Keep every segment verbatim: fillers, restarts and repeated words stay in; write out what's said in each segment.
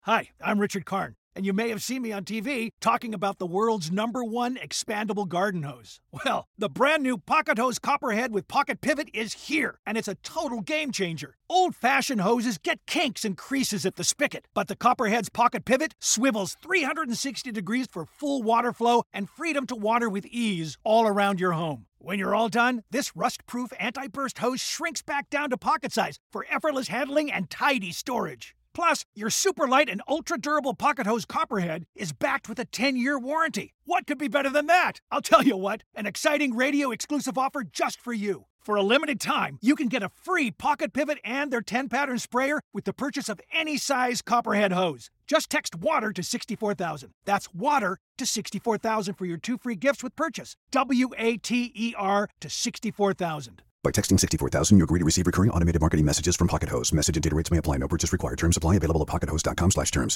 Hi, I'm Richard Karn, and you may have seen me on T V talking about the world's number one expandable garden hose. Well, the brand new Pocket Hose Copperhead with Pocket Pivot is here, and it's a total game changer. Old-fashioned hoses get kinks and creases at the spigot, but the Copperhead's Pocket Pivot swivels three hundred sixty degrees for full water flow and freedom to water with ease all around your home. When you're all done, this rust-proof anti-burst hose shrinks back down to pocket size for effortless handling and tidy storage. Plus, your super light and ultra-durable Pocket Hose Copperhead is backed with a ten-year warranty. What could be better than that? I'll tell you what, an exciting radio-exclusive offer just for you. For a limited time, you can get a free Pocket Pivot and their ten-pattern sprayer with the purchase of any size Copperhead hose. Just text WATER to sixty-four thousand. That's WATER to sixty-four thousand for your two free gifts with purchase. W A T E R to sixty-four thousand. By texting sixty-four thousand, you agree to receive recurring automated marketing messages from Pocket Hose. Message and data rates may apply. No purchase required. Terms apply. Available at pockethose.com slash terms.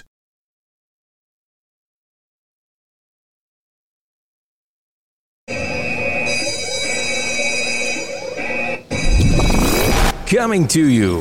Coming to you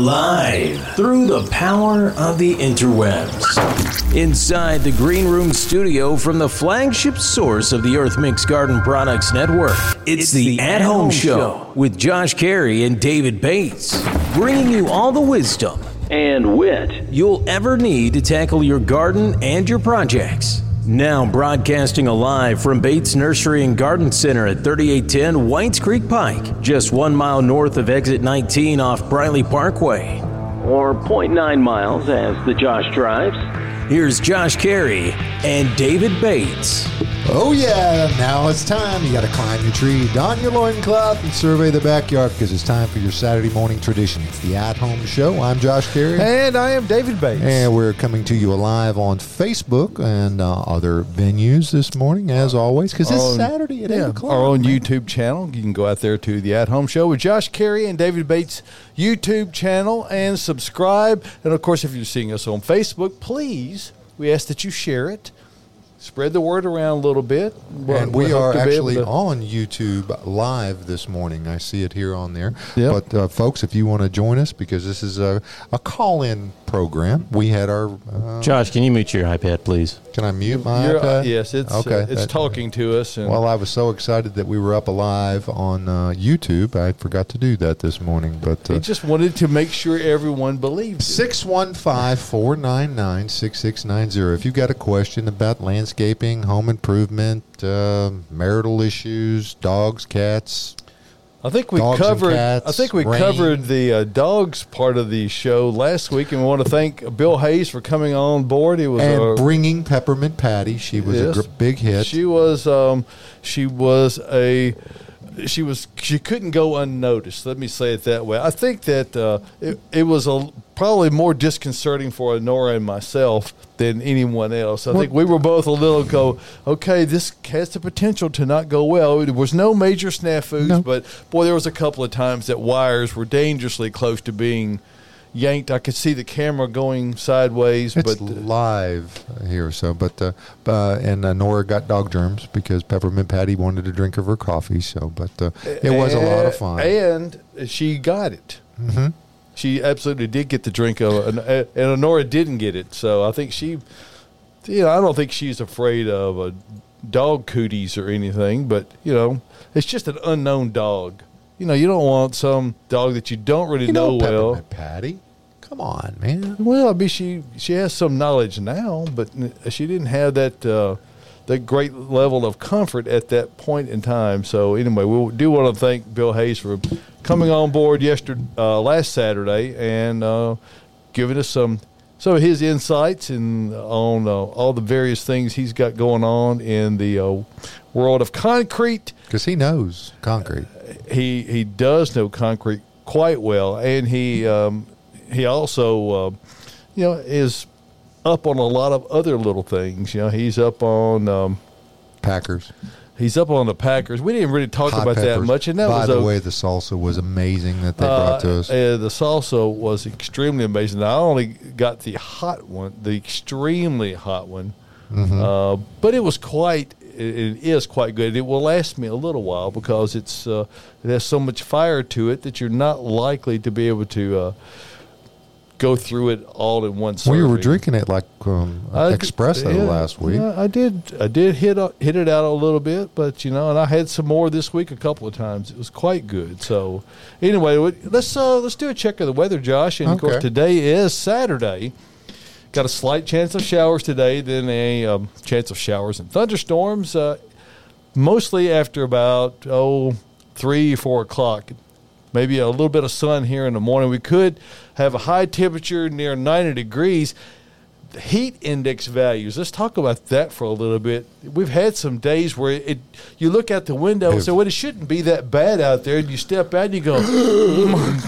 alive through the power of the interwebs. Inside the Green Room studio from the flagship source of the Earth Mix Garden Products Network, it's, it's the, the At Home, Home Show with Josh Carey and David Bates, bringing you all the wisdom and wit you'll ever need to tackle your garden and your projects. Now broadcasting alive from Bates Nursery and Garden Center at thirty-eight ten Whites Creek Pike, just one mile north of exit nineteen off Briley Parkway. Or zero point nine miles as the Josh drives. Here's Josh Carey and David Bates. Oh yeah, now it's time. You got to climb your tree, don your loincloth, and survey the backyard because it's time for your Saturday morning tradition. It's the At Home Show. I'm Josh Carey. And I am David Bates. And we're coming to you live on Facebook and uh, other venues this morning, as always, because it's on, Saturday at yeah, eight o'clock. Our own man. YouTube channel. You can go out there to the At Home Show with Josh Carey and David Bates YouTube channel and subscribe. And, of course, if you're seeing us on Facebook, please, we ask that you share it. Spread the word around a little bit. And we are actually on YouTube live this morning. I see it here on there. Yep. But, uh, folks, if you want to join us, because this is a, a call-in program, we had our... Uh, Josh, can you mute your iPad, please? Can I mute my You're, iPad? Uh, yes, it's okay, uh, it's that, talking to us. And well, I was so excited that we were up alive on uh, YouTube, I forgot to do that this morning. But uh, he just wanted to make sure everyone believed it. six one five, four nine nine, six six nine zero. If you've got a question about landscaping, home improvement, uh, marital issues, dogs, cats... I think we Dogs covered. cats, I think we rain. covered the uh, dogs part of the show last week, and we want to thank Bill Hayes for coming on board. He was and uh, bringing Peppermint Patty. She was yes. a gr- big hit. She was. Um, she was a. She was. She couldn't go unnoticed. Let me say it that way. I think that uh, it, it was a probably more disconcerting for Honora and myself than anyone else. I well, think we were both a little go, okay, this has the potential to not go well. There was no major snafus, no. but, boy, there was a couple of times that wires were dangerously close to being yanked. I could see the camera going sideways. It's but uh, live here, so but uh, uh, and uh, Nora got dog germs because Peppermint Patty wanted to drink of her coffee. So, but uh, it was a lot of fun, and she got it. Mm-hmm. She absolutely did get the drink of it, and Honora didn't get it. So I think she, you know, I don't think she's afraid of a dog cooties or anything, but, you know, it's just an unknown dog. You know, you don't want some dog that you don't really you know, know well. Peppermint Patty, come on, man. Well, I mean, she she has some knowledge now, but she didn't have that uh, that great level of comfort at that point in time. So anyway, we do want to thank Bill Hayes for coming on board yesterday, uh, last Saturday, and uh, giving us some some of his insights and on uh, all the various things he's got going on in the uh, world of concrete. Because he knows concrete. Uh, he he does know concrete quite well, and he um, he also uh, you know is up on a lot of other little things. You know, he's up on um, Packers. He's up on the Packers. We didn't really talk Hot about peppers. that much. And that By was the a, way, the salsa was amazing that they uh, brought to us. Uh, the salsa was extremely amazing. I only got the hot one, the extremely hot one, Mm-hmm. uh, but it was quite. It is quite good. It will last me a little while because it's uh, it has so much fire to it that you're not likely to be able to uh, go through it all in one serving. Well, you were drinking it like um, I d- espresso yeah, last week. Yeah, I did. I did hit uh, hit it out a little bit, but you know, and I had some more this week a couple of times. It was quite good. So, anyway, let's uh, let's do a check of the weather, Josh. And of Okay. course, today is Saturday. Got a slight chance of showers today, then a um, chance of showers and thunderstorms. Uh, mostly after about oh three four o'clock. Maybe a little bit of sun here in the morning. We could have a high temperature near ninety degrees. The heat index values, let's talk about that for a little bit. We've had some days where it, you look out the window and say, well, it shouldn't be that bad out there. And you step out and you go, oh,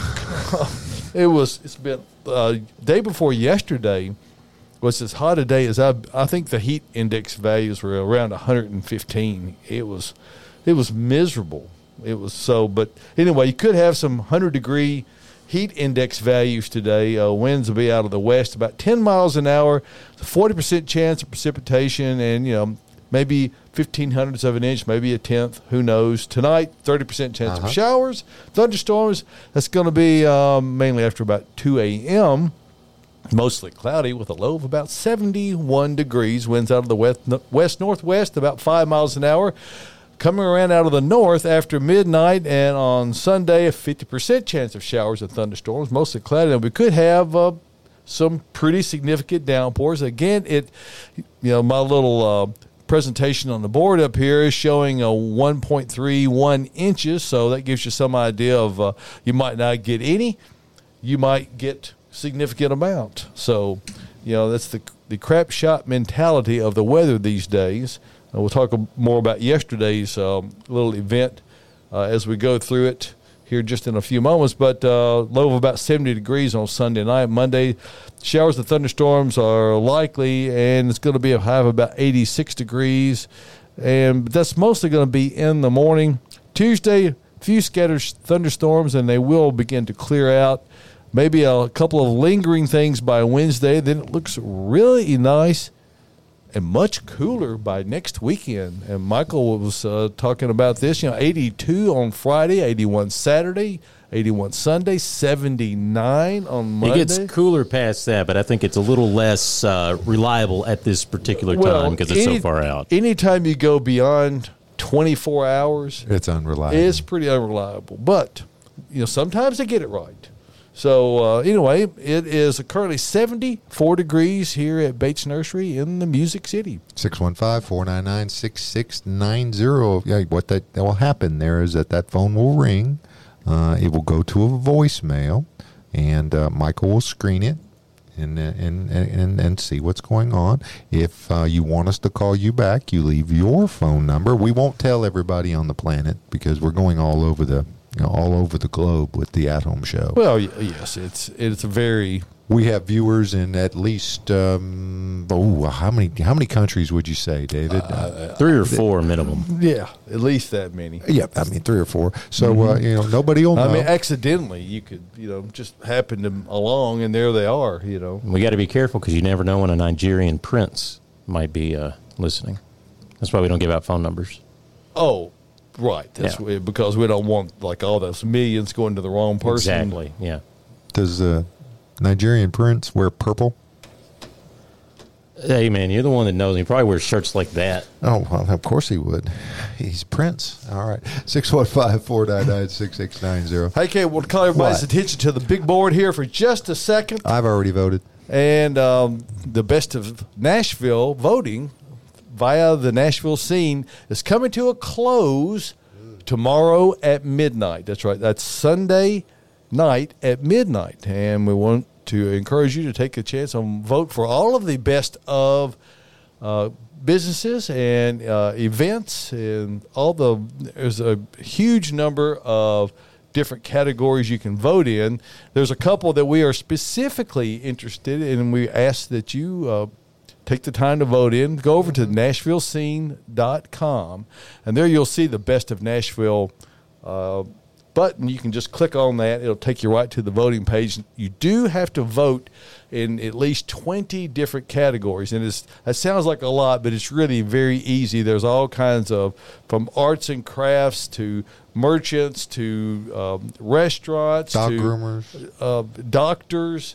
my God. It was, it's been, uh, day before yesterday was as hot a day as I, I think the heat index values were around one hundred fifteen. It was, it was miserable. It was so, but anyway, you could have some one hundred degree heat index values today. Uh, winds will be out of the west about ten miles an hour, forty percent chance of precipitation, and, you know, maybe fifteen hundredths of an inch, maybe a tenth, who knows. Tonight, thirty percent chance Uh-huh. of showers, thunderstorms. That's going to be um, mainly after about two a.m., mostly cloudy with a low of about seventy-one degrees. Winds out of the west, west northwest about five miles an hour. Coming around out of the north after midnight, and on Sunday, a fifty percent chance of showers and thunderstorms, mostly cloudy. And we could have uh, some pretty significant downpours. Again, it, you know, my little uh, presentation on the board up here is showing a one point three one inches, so that gives you some idea of uh, you might not get any, you might get significant amount. So, you know, that's the the crap shot mentality of the weather these days. Uh, we'll talk more about yesterday's um, little event uh, as we go through it here just in a few moments. But uh, low of about seventy degrees on Sunday night. Monday, showers and thunderstorms are likely, and it's going to be a high of about eighty-six degrees. And that's mostly going to be in the morning. Tuesday, a few scattered thunderstorms, and they will begin to clear out. Maybe a couple of lingering things by Wednesday. Then it looks really nice and much cooler by next weekend. And Michael was uh, talking about this, you know, eighty-two on Friday, eighty-one Saturday, eighty-one Sunday, seventy-nine on Monday. It gets cooler past that, but I think it's a little less uh, reliable at this particular Well, time because it's any- so far out. Anytime you go beyond twenty-four hours, It's unreliable. it's pretty unreliable. But, you know, sometimes they get it right. So, uh, anyway, it is currently seventy-four degrees here at Bates Nursery in the Music City. six one five, four nine nine, six six nine zero. Yeah, what that, that will happen there is that that phone will ring. Uh, it will go to a voicemail, and uh, Michael will screen it and, and, and, and see what's going on. If uh, you want us to call you back, you leave your phone number. We won't tell everybody on the planet because we're going all over the you know, all over the globe with the At Home Show. Well, y- yes, it's it's a very We have viewers in at least um, oh, how many how many countries would you say, David? Uh, Three or four minimum. yeah, at least that many. yeah, I mean three or four. So uh, you know, nobody will know. I mean, accidentally, you could, you know, just happen them along, and there they are, you know. We got to be careful because you never know when a Nigerian prince might be uh, listening. That's why we don't give out phone numbers. Oh, right. That's Yeah. why- because we don't want, like, all those millions going to the wrong person. Exactly, yeah. Does the Nigerian prince wear purple? Hey, man, you're the one that knows. He probably wears shirts like that. Oh, well, of course he would. He's Prince. All right. six one five, four nine nine, six six nine zero. Hey, Kate, we'll call everybody's What? attention to the big board here for just a second. I've already voted. And um, the Best of Nashville voting via the Nashville Scene is coming to a close tomorrow at midnight. That's right. That's Sunday night at midnight. And we want to encourage you to take a chance and vote for all of the best of uh, businesses and uh, events and all the – there's a huge number of different categories you can vote in. There's a couple that we are specifically interested in, and we ask that you uh, take the time to vote in. Go over to nashville scene dot com, and there you'll see the Best of Nashville uh, button. You can just click on that. It'll take you right to the voting page. You do have to vote in at least twenty different categories, and it's, that sounds like a lot, but it's really very easy. There's all kinds of, from arts and crafts to merchants to um, restaurants Dog to groomers. uh, doctors,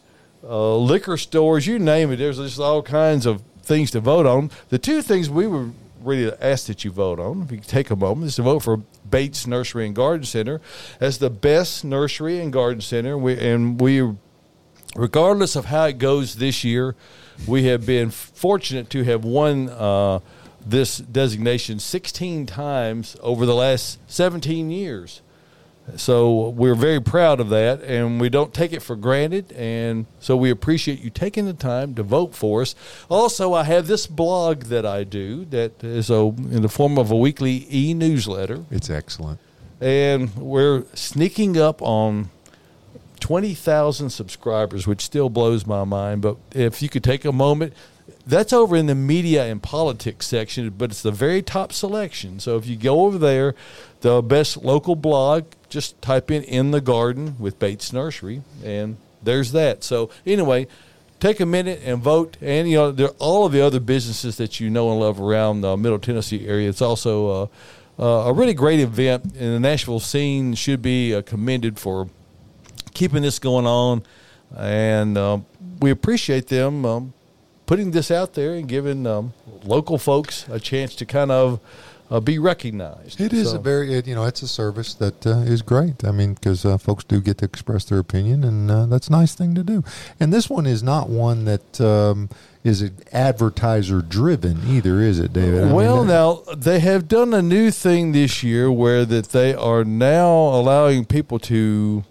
uh, liquor stores, you name it. There's just all kinds of things to vote on. The two things we were ready to ask that you vote on, if you could take a moment, is to vote for Bates Nursery and Garden Center as the best nursery and garden center. We, and we, regardless of how it goes this year, we have been fortunate to have won uh, this designation sixteen times over the last seventeen years. So we're very proud of that, and we don't take it for granted, and so we appreciate you taking the time to vote for us. Also, I have this blog that I do that is a, in the form of a weekly e-newsletter. It's excellent. And we're sneaking up on twenty thousand subscribers, which still blows my mind. But if you could take a moment, that's over in the media and politics section, but it's the very top selection. So if you go over there, the best local blog, just type in In the Garden with Bates Nursery, and there's that. So anyway, take a minute and vote. And, you know, there are all of the other businesses that you know and love around the Middle Tennessee area. It's also uh, uh, a really great event, and the Nashville scene should be uh, commended for keeping this going on. And um, we appreciate them um, putting this out there and giving um, local folks a chance to kind of uh, be recognized. It is so. a very, it, you know, it's a service that uh, is great. I mean, because uh, folks do get to express their opinion, and uh, that's a nice thing to do. And this one is not one that um, is advertiser-driven either, is it, David? I Well, mean, now, they have done a new thing this year where that they are now allowing people to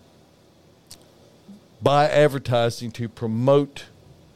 buy advertising to promote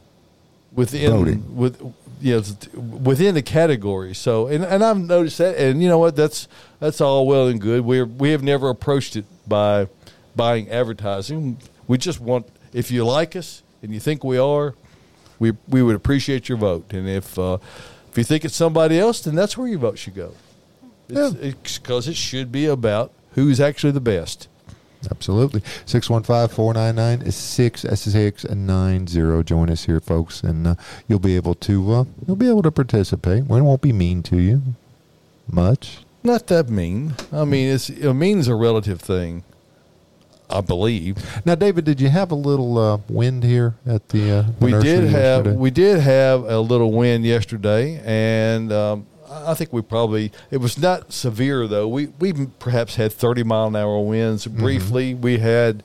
within Voting. with you know, within the category. So and, and I've noticed that, and you know what, that's that's all well and good. We're we have never approached it by buying advertising. We just want, if you like us and you think we are, we we would appreciate your vote. And if uh, if you think it's somebody else, then that's where your vote should go. It's because it should be about who's actually the best. Absolutely. six one five, four nine nine, six six nine zero. Join us here, folks, and uh, you'll be able to uh, you'll be able to participate. We won't be mean to you much. Not that mean. I mean, it's you know, mean is a relative thing, I believe. Now, David, did you have a little uh, wind here at the? Uh, the we nursery did have yesterday? we did have a little wind yesterday, and um, I think we probably it was not severe though. We we perhaps had thirty mile an hour winds. Briefly, mm-hmm. we had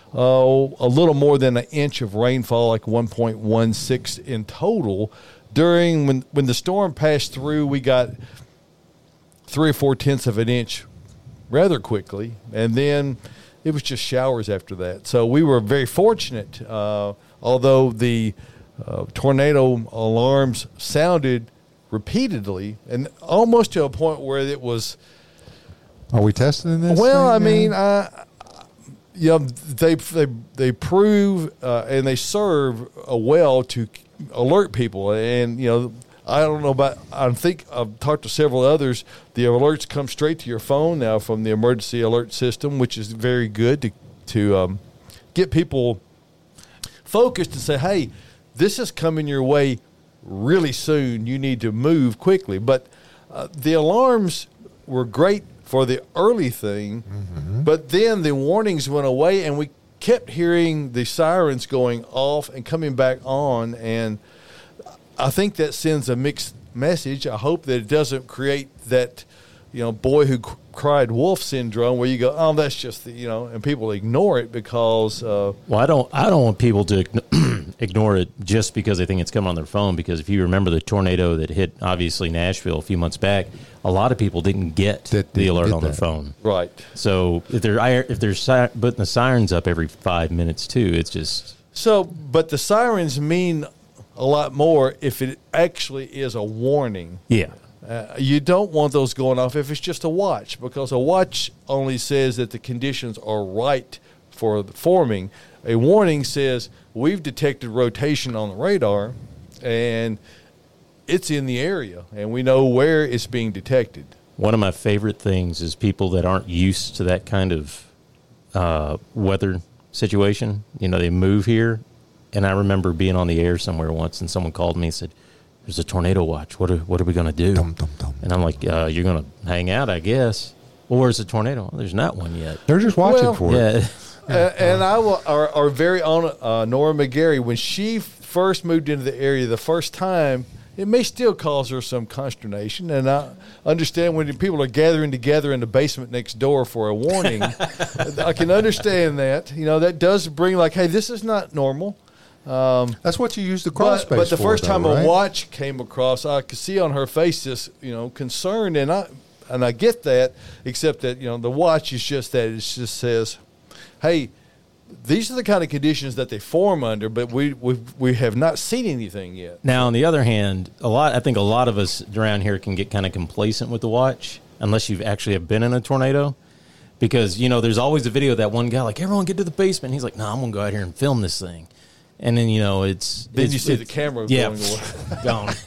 oh a little more than an inch of rainfall, like one point one six in total. During when when the storm passed through, we got three or four tenths of an inch rather quickly, and then it was just showers after that. So we were very fortunate, uh, although the uh, tornado alarms sounded repeatedly and almost to a point where it was. Are we testing this? Well, I thing, mean, man? I, you know, they they they prove uh, and they serve a well to alert people, and you know, I don't know about. I think I've talked to several others. The alerts come straight to your phone now from the emergency alert system, which is very good to to um, get people focused and say, "Hey, this is coming your way really soon. You need to move quickly." But uh, the alarms were great for the early thing, mm-hmm. but then the warnings went away, and we kept hearing the sirens going off and coming back on, and I think that sends a mixed message. I hope that it doesn't create that, you know, boy who c- cried wolf syndrome where you go, oh, that's just the, you know, and people ignore it because. Uh, well, I don't. I don't want people to ignore it just because they think it's coming on their phone. Because if you remember the tornado that hit obviously Nashville a few months back, a lot of people didn't get that the alert on that. their phone. Right. So if they're if they're si- putting the sirens up every five minutes too, it's just. So, but the sirens mean a lot more if it actually is a warning. Yeah. Uh, you don't want those going off if it's just a watch, because a watch only says that the conditions are right for the forming. A warning says we've detected rotation on the radar and it's in the area and we know where it's being detected. One of my favorite things is people that aren't used to that kind of uh, weather situation. You know, they move here. And I remember being on the air somewhere once, and someone called me and said, "There's a tornado watch. What are, what are we going to do?" Dum, dum, dum. And I'm like, uh, "You're going to hang out, I guess." Well, where's the tornado? Well, there's not one yet. They're just watching Well, for yeah. it. and I will, our, our very own uh, Nora McGarry, when she first moved into the area the first time, it may still cause her some consternation. And I understand when people are gathering together in the basement next door for a warning. I can understand that. You know, that does bring like, hey, this is not normal. Um, That's what you use the crawl but, space but the for, first though, time right? a watch came across, I could see on her face this, you know, concern, and I and I get that, except that, you know, the watch is just that. It just says, hey, these are the kind of conditions that they form under, but we we we have not seen anything yet. Now, on the other hand, a lot I think a lot of us around here can get kind of complacent with the watch unless you've actually have been in a tornado. Because, you know, there's always a video of that one guy, like, everyone get to the basement. He's like, no, nah, I'm going to go out here and film this thing. And then, you know, it's... Then it's, you see it's, the camera yeah, going away.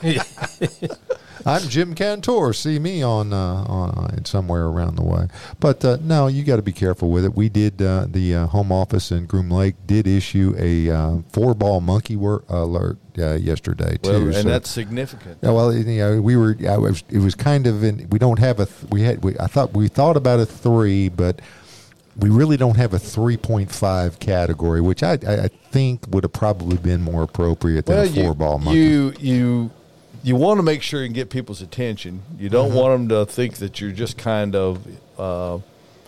gone. I'm Jim Cantor. See me on, uh, on uh, somewhere around the way. But uh, no, you got to be careful with it. We did uh, the uh, home office in Groom Lake did issue a uh, four ball monkey wor- alert uh, yesterday too. Well, and so, that's significant. yeah, well, you know, we were. I was, it was kind of. In, we don't have a. Th- we had. We, I thought we thought about a three, but we really don't have a three point five category, which I, I, I think would have probably been more appropriate than Well, a four ball you, monkey. you you you want to make sure you can get people's attention. You don't Uh-huh. want them to think that you're just kind of, uh,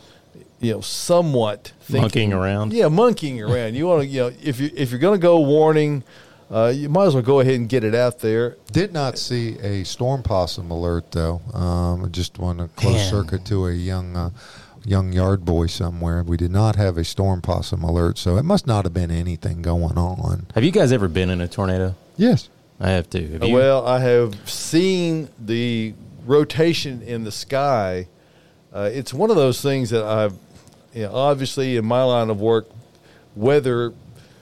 you know, somewhat thinking, Monkeying around. Yeah, monkeying around. You want to, you know, if you if you're going to go warning, uh, you might as well go ahead and get it out there. Did not see a storm possum alert though. Um, I just want to close Man. circuit to a young. Uh, young yard boy somewhere. We did not have a storm possum alert, so it must not have been anything going on. Have you guys ever been in a tornado? Yes. I have too. Have you? Well, I have seen the rotation in the sky. Uh, it's one of those things that I've, you know, obviously in my line of work, weather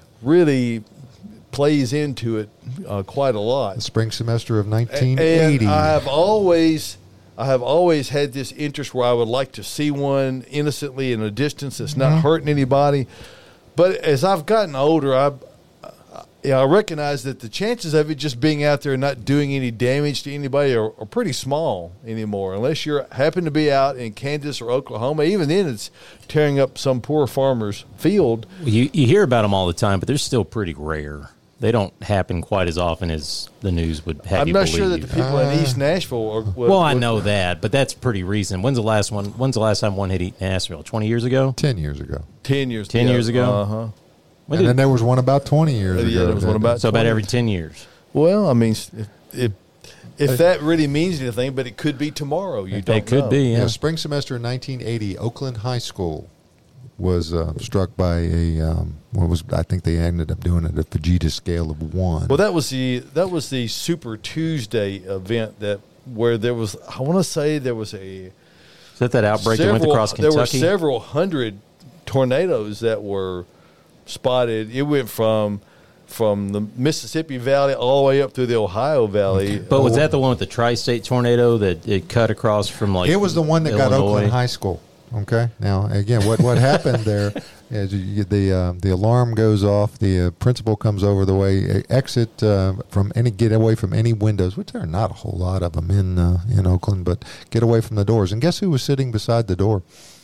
really plays into it uh, quite a lot. The spring semester of And nineteen eighty. I have always, I have always had this interest where I would like to see one innocently in a distance that's not hurting anybody. But as I've gotten older, I, I, you know, I recognize that the chances of it just being out there and not doing any damage to anybody are, are pretty small anymore. Unless you happen to be out in Kansas or Oklahoma, even then it's tearing up some poor farmer's field. You, you hear about them all the time, but they're still pretty rare. They don't happen quite as often as the news would have I'm you not believe. sure that the people in East Nashville are. Would, well, I would- know that, but that's pretty recent. When's the last one? When's the last time one hit East Nashville? Twenty years ago? ten years ago. ten years. Ten years ago? Uh huh. When And did- then there was one about twenty years Yeah, ago. there was one about so about twenty. every ten years. Well, I mean, if if, if that really means anything, but it could be tomorrow. You don't It could know. be, Yeah, yeah. spring semester in nineteen eighty, Oakland High School was uh, struck by a um, what was I think they ended up doing it at a Fujita scale of one. Well, that was the that was the Super Tuesday event that where there was. I want to say there was a Is that that outbreak that went several- across There were Kentucky? several hundred tornadoes that were spotted. It went from from the Mississippi Valley all the way up through the Ohio Valley. But was that the one with the tri-state tornado that it cut across from like it was the one that got Illinois? Oakland High School. Okay. Now again, what what happened there is you, the uh, the alarm goes off. The uh, principal comes over the way, exit uh, from any get away from any windows, which there are not a whole lot of them in uh, in Oakland, but get away from the doors. And guess who was sitting beside the door?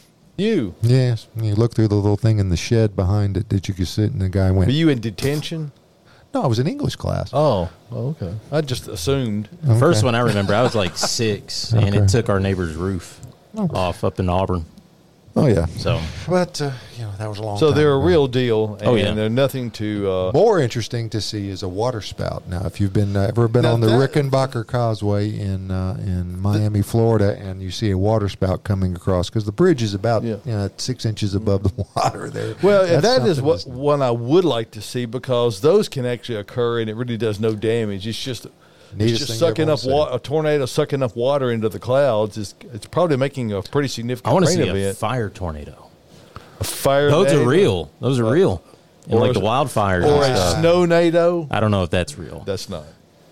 You Yes. You look through the little thing in the shed behind it that you could sit, and the guy went. were you in detention? No, I was in English class. Oh, okay. I just assumed. The first Okay. one I remember, I was like six, and Okay. it took our neighbor's roof off up in Auburn. Oh yeah. So But uh, you know that was a long. So time they're a ago. real deal, and Oh, yeah. they're nothing to. Uh, More interesting to see is a water spout. Now, if you've been uh, ever been Now on the that- Rickenbacker Causeway in uh, in Miami, Florida, and you see a water spout coming across because the bridge is about Yeah. you know, six inches above the water there. Well, and That's that is something what to- one I would like to see because those can actually occur and it really does no damage. It's just Neatest it's just thing sucking ever up said. wa- a tornado sucking up water into the clouds. Is it's probably making a pretty significant I want to rain see a event. fire tornado. A fire. Those are tornado, real. Those are real. And or like a- the wildfires. or and a stuff. snow nado. I don't know if that's real. That's not.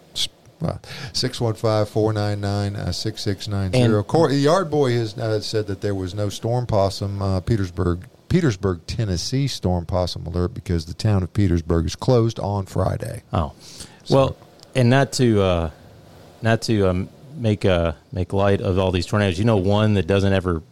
six one five, four nine nine, six six nine And- zero. The Yard Boy has uh, said that there was no storm possum uh, Petersburg, Petersburg, Tennessee storm possum alert because the town of Petersburg is closed on Friday. Oh, well, and not to uh, not to um, make uh, make light of all these tornadoes. You know, one that doesn't ever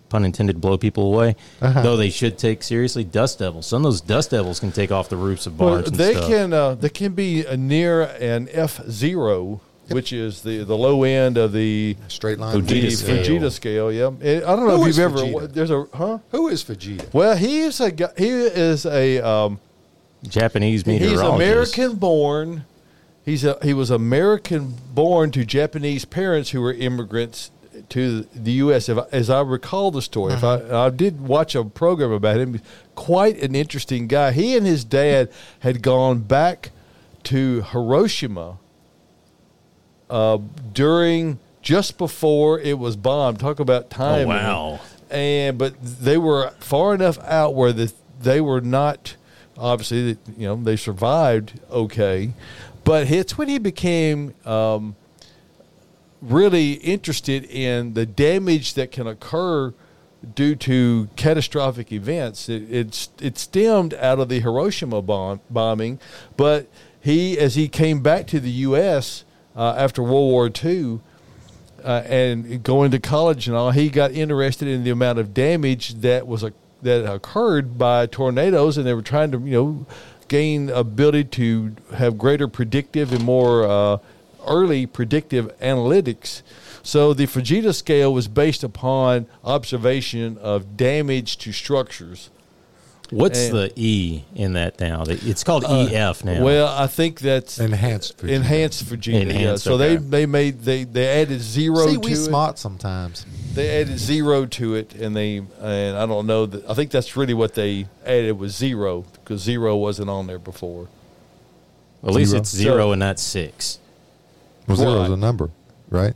pun intended, blow people away. Uh-huh. Though they should take seriously dust devils. Some of those dust devils can take off the roofs of barns Well, and they stuff. can uh, they can be uh, near an F zero, which is the, the low end of the Straight line. Fujita the scale. Fujita scale. Yeah, And I don't know Who if is you've ever Fujita? there's a huh. Who is Fujita? Well, he is a guy, he is a um, Japanese he's meteorologist. American born. He's a, he was American born to Japanese parents who were immigrants to the U S If I, as I recall the story, if I, I did watch a program about him. Quite an interesting guy. He and his dad had gone back to Hiroshima uh, during just before it was bombed. Talk about timing. Oh, wow. And but they were far enough out where the, they were not obviously you know they survived okay. But it's when he became um, really interested in the damage that can occur due to catastrophic events. It, it, it stemmed out of the Hiroshima bomb, bombing, but he, as he came back to the U S uh, after World War Two uh, and going to college and all, he got interested in the amount of damage that was a, that occurred by tornadoes, and they were trying to, you know, gain ability to have greater predictive and more uh, early predictive analytics. So the Fujita scale was based upon observation of damage to structures. What's And- the E in that now? It's called E F now. Well, I think that's Enhanced Fujita. enhanced Fujita. Enhanced, yeah. So okay. they they made they they added zero See, to we it. smart sometimes. They added zero to it, and they and I don't know that I think that's really what they added was zero because zero wasn't on there before. At least Zero. it's zero So- and not six. Well, zero is Right. a number, right?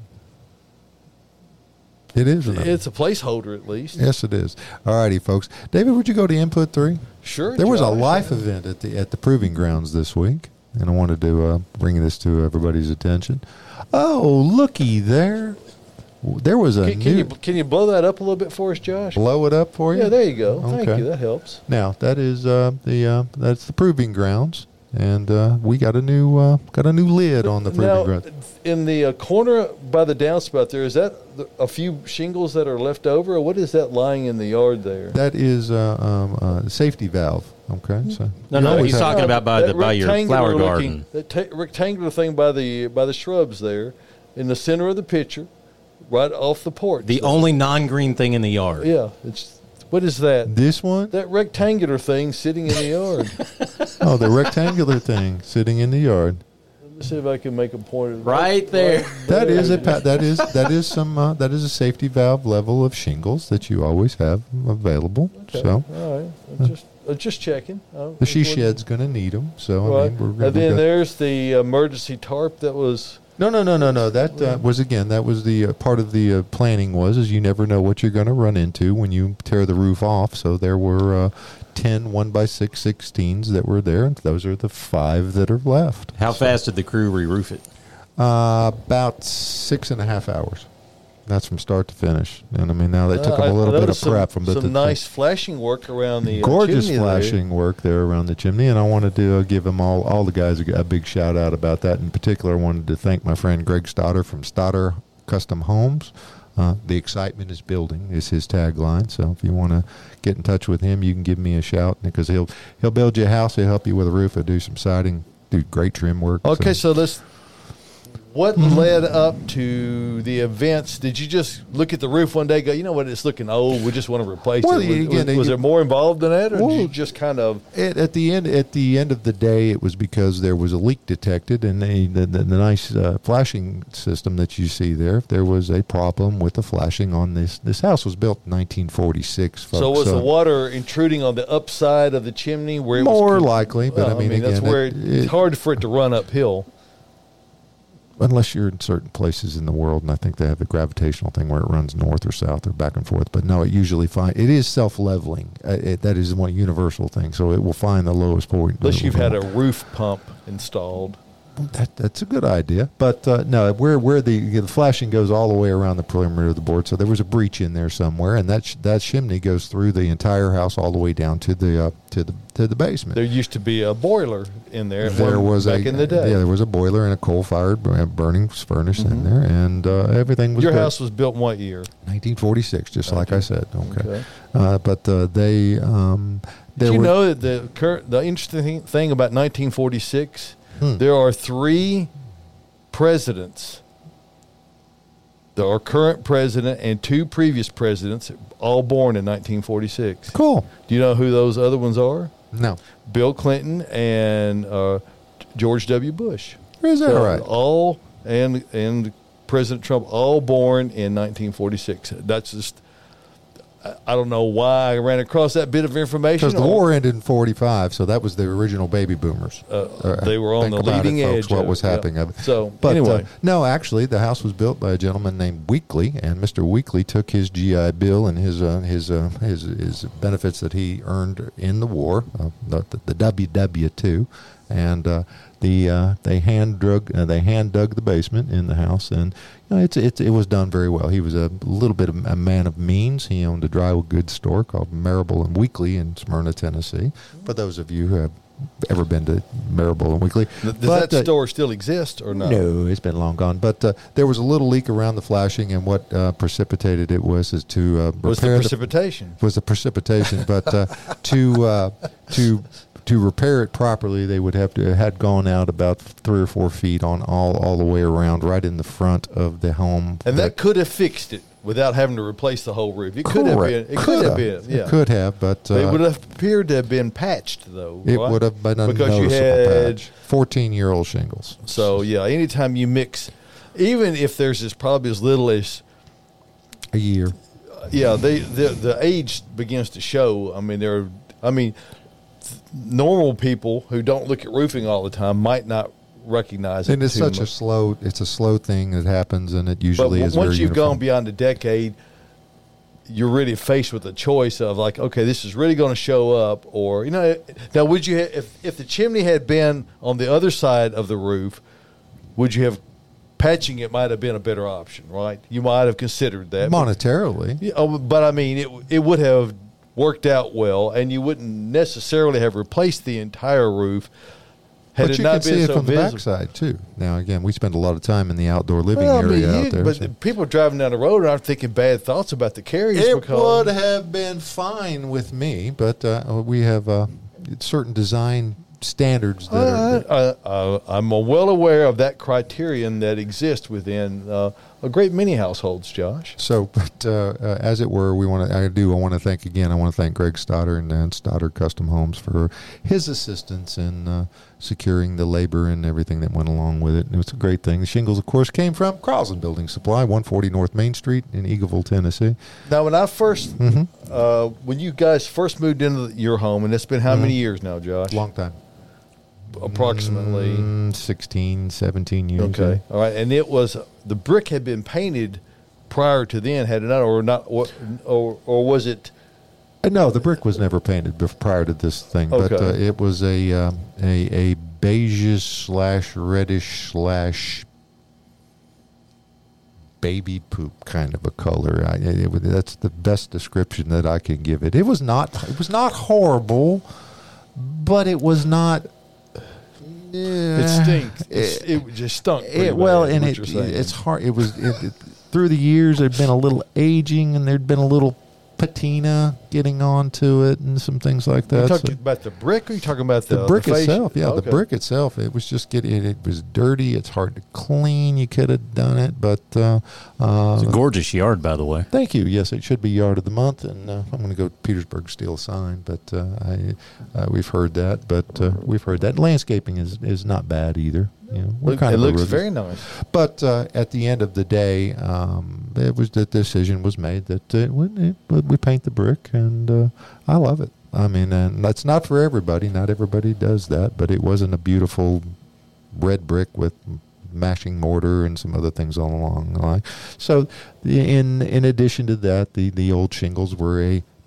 It is a number. It's a placeholder at least. Yes, it is. All righty, folks. David, would you go to input three? Sure. There was a Josh. life event at the at the Proving Grounds this week, and I wanted to uh, bring this to everybody's attention. Oh, looky there! There was a Can, new. can you can you blow that up a little bit for us, Josh? blow it up for you? Yeah, there you go. Thank Okay. you. That helps. Now that is uh, the uh, that's the Proving Grounds, and uh, we got a new uh, got a new lid on the Proving Now, Grounds. in the uh, corner by the downspout there, is that the, a few shingles that are left over, or what is that lying in the yard there? That is uh, um, uh, safety valve. Okay, so No, you no, always he's have- talking about by That the by your rectangular flower looking- garden. That ta- rectangular thing by the by the shrubs there, in the center of the picture, right off the porch. The So- only non-green thing in the yard. yeah, it's what is that? This one. That rectangular thing sitting in the yard. Oh, the rectangular thing sitting in the yard. Let me see if I can make a point. of- Right there. That is a pa- that is that is some uh, that is a safety valve level of shingles that you always have available. Okay, So all right, I'm just I'm just checking. I don't the think she we're- shed's going to need them. So I Right. mean, we're gonna, And we then got- there's the emergency tarp that was. no, no, no, no, no. That uh, was again. That was the uh, part of the uh, planning was is you never know what you're going to run into when you tear the roof off. So there were uh, ten one by six sixteens that were there, and those are the five that are left. How So, fast did the crew re-roof it? Uh, about six and a half hours. That's from start to finish. And I mean, now they took Uh, I- them a little I bit of noticed some- prep from some but the, nice flashing work around the uh, gorgeous chimney there. flashing work there around the chimney, and I wanted to uh, give them all all the guys a, a big shout out about that. In particular, I wanted to thank my friend Greg Stoddard from Stoddard Custom Homes. Uh, the excitement is building is his tagline. So if you want to get in touch with him, you can give me a shout because he'll he'll build you a house, he'll help you with a roof, he'll do some siding, do great trim work. Okay, so let's. What led up to the events? Did you just look at the roof one day, and go, you know what, it's looking old. We just want to replace Well, it. Was, again, was, was you- there more involved than that, or did Well, you just kind of? At, at the end, at the end of the day, it was because there was a leak detected, and they, the, the the nice uh, flashing system that you see there. There was a problem with the flashing on this. This house was built in nineteen forty-six. Folks, So was the water intruding on the upside of the chimney where it more was? likely? But Well, I mean, that's again, where it- it, it- it's hard for it to run uphill. unless you're in certain places in the world, and I think they have the gravitational thing where it runs north or south or back and forth. But no, it usually find it is self-leveling. Uh, it, that is one universal thing. So it will find the lowest point. Unless It you've will had go. a roof pump installed. That, that's a good idea, but uh, no, where where the you know, the flashing goes all the way around the perimeter of the board, so there was a breach in there somewhere, and that sh- that chimney goes through the entire house all the way down to the uh, to the to the basement. There used to be a boiler in there. There one, was back a in the day. yeah, there was a boiler and a coal-fired burning furnace Mm-hmm. in there, and uh, everything was Your good. house was built in what year? nineteen forty-six, just like I said. Okay, Okay. Uh, but uh, they um, there Did you were, know that the current the interesting thing about nineteen forty-six? Hmm. There are three presidents. There are current president and two previous presidents, all born in nineteen forty-six. cool. Do you know who those other ones are? No, Bill Clinton and uh, George W. Bush. is that So right? All and and President Trump, all born in nineteen forty-six. That's just. I- I don't know why I ran across that bit of information. Because the war ended in forty-five, so that was the original baby boomers. Uh, they were on Think the about leading it, folks, edge What of was it, yeah. happening of it? So, but anyway. uh, no, actually, the house was built by a gentleman named Weekly, and Mister Weekly took his G I Bill and his uh, his, uh, his his benefits that he earned in the war, uh, the, the W W two, and uh, the uh, they hand dug uh, they hand dug the basement in the house, and you know, it's it's it was done very well. He was a little bit of a man of means. He owned a dry goods store called Marable and Weekly in Smyrna, Tennessee. For those of you who have ever been to Marable and Weekly, Does But, that uh, store still exist or not? no, it's been long gone. But uh, there was a little leak around the flashing, and what uh, precipitated it was is to uh, Was the repair precipitation? was the precipitation. But uh, to uh, to to repair it properly, they would have to had gone out about three or four feet on all all the way around, right in the front of the home. And that could have fixed it without having to replace the whole roof. It could have Correct. been. It could have been. Yeah. It could have, but uh, It would have appeared to have been patched, though. it right? would have been a because you noticeable had. patch. Fourteen-year-old shingles. So yeah, anytime you mix, even if there's as probably as little as A year. yeah, they the the age begins to show. I mean, there. I mean, th- normal people who don't look at roofing all the time might not recognize it. And it's too such a much. slow. It's a slow thing that happens, and it But usually w- is once very you've uniform. gone beyond a decade, you're really faced with a choice of like, okay, this is really going to show up, or you know, now would you ha- if if the chimney had been on the other side of the roof, would you have patching it might have been a better option, right? You might have considered that. But- monetarily. Yeah, oh, but I mean, it it would have worked out well, and you wouldn't necessarily have replaced the entire roof had But it you not can been see it so from the visible. backside too. Now, again, we spend a lot of time in the outdoor living Well, I mean, area you- out there. but so- people driving down the road aren't thinking bad thoughts about the carriers. It because would have been fine with me, but uh, we have uh, certain design standards that are. That, Uh, uh, I'm well aware of that criterion that exists within uh, a great many households, Josh. so, but uh, uh, as it were, we want to. I do. I want to thank again. I want to thank Greg Stoddard and, and Stoddard Custom Homes for his assistance in uh, securing the labor and everything that went along with it. And it was a great thing. The shingles, of course, came from Carlson Building Supply, one forty North Main Street in Eagleville, Tennessee. Now, when I 1st Mm-hmm. uh, when you guys first moved into your home, and it's been how many years now, Josh? Long time. Approximately. Mm, sixteen, seventeen years. Okay. All right. And it was the brick had been painted prior to then, had it not, or not, or or, or was it? Uh, no, the brick was never painted bef- prior to this thing, but Okay. uh, it was a um, a a beige slash reddish slash baby poop kind of a color. I, it, it, that's the best description that I can give it. It was not it was not horrible, but it was not. It stinks. It, it just stunk. pretty It, well, bad, and what it, you're saying. it's hard. It was it, it, through the years. There'd been a little aging, and there'd been a little patina getting onto it, and some things like Are you that. talking So- about the brick, or are you talking about the the brick the face- itself, yeah, Okay. the brick itself. It was just getting. It, it was dirty. It's hard to clean. You could have done it, but uh, uh, It's a gorgeous yard, by the way. thank you. Yes, it should be yard of the month, and uh, I'm going to go to Petersburg steal a sign. But uh, I, uh, we've heard that. But uh, we've heard that landscaping is, is not bad either. You know, we're Look- kind it of a looks roof- very nice. But uh, at the end of the day, um, it was the decision was made that uh, we, it, we paint the brick, and uh, I love it. I mean, and that's not for everybody. Not everybody does that, but it wasn't a beautiful red brick with mashing mortar and some other things all along the line. So, the, in in addition to that, the the old shingles were a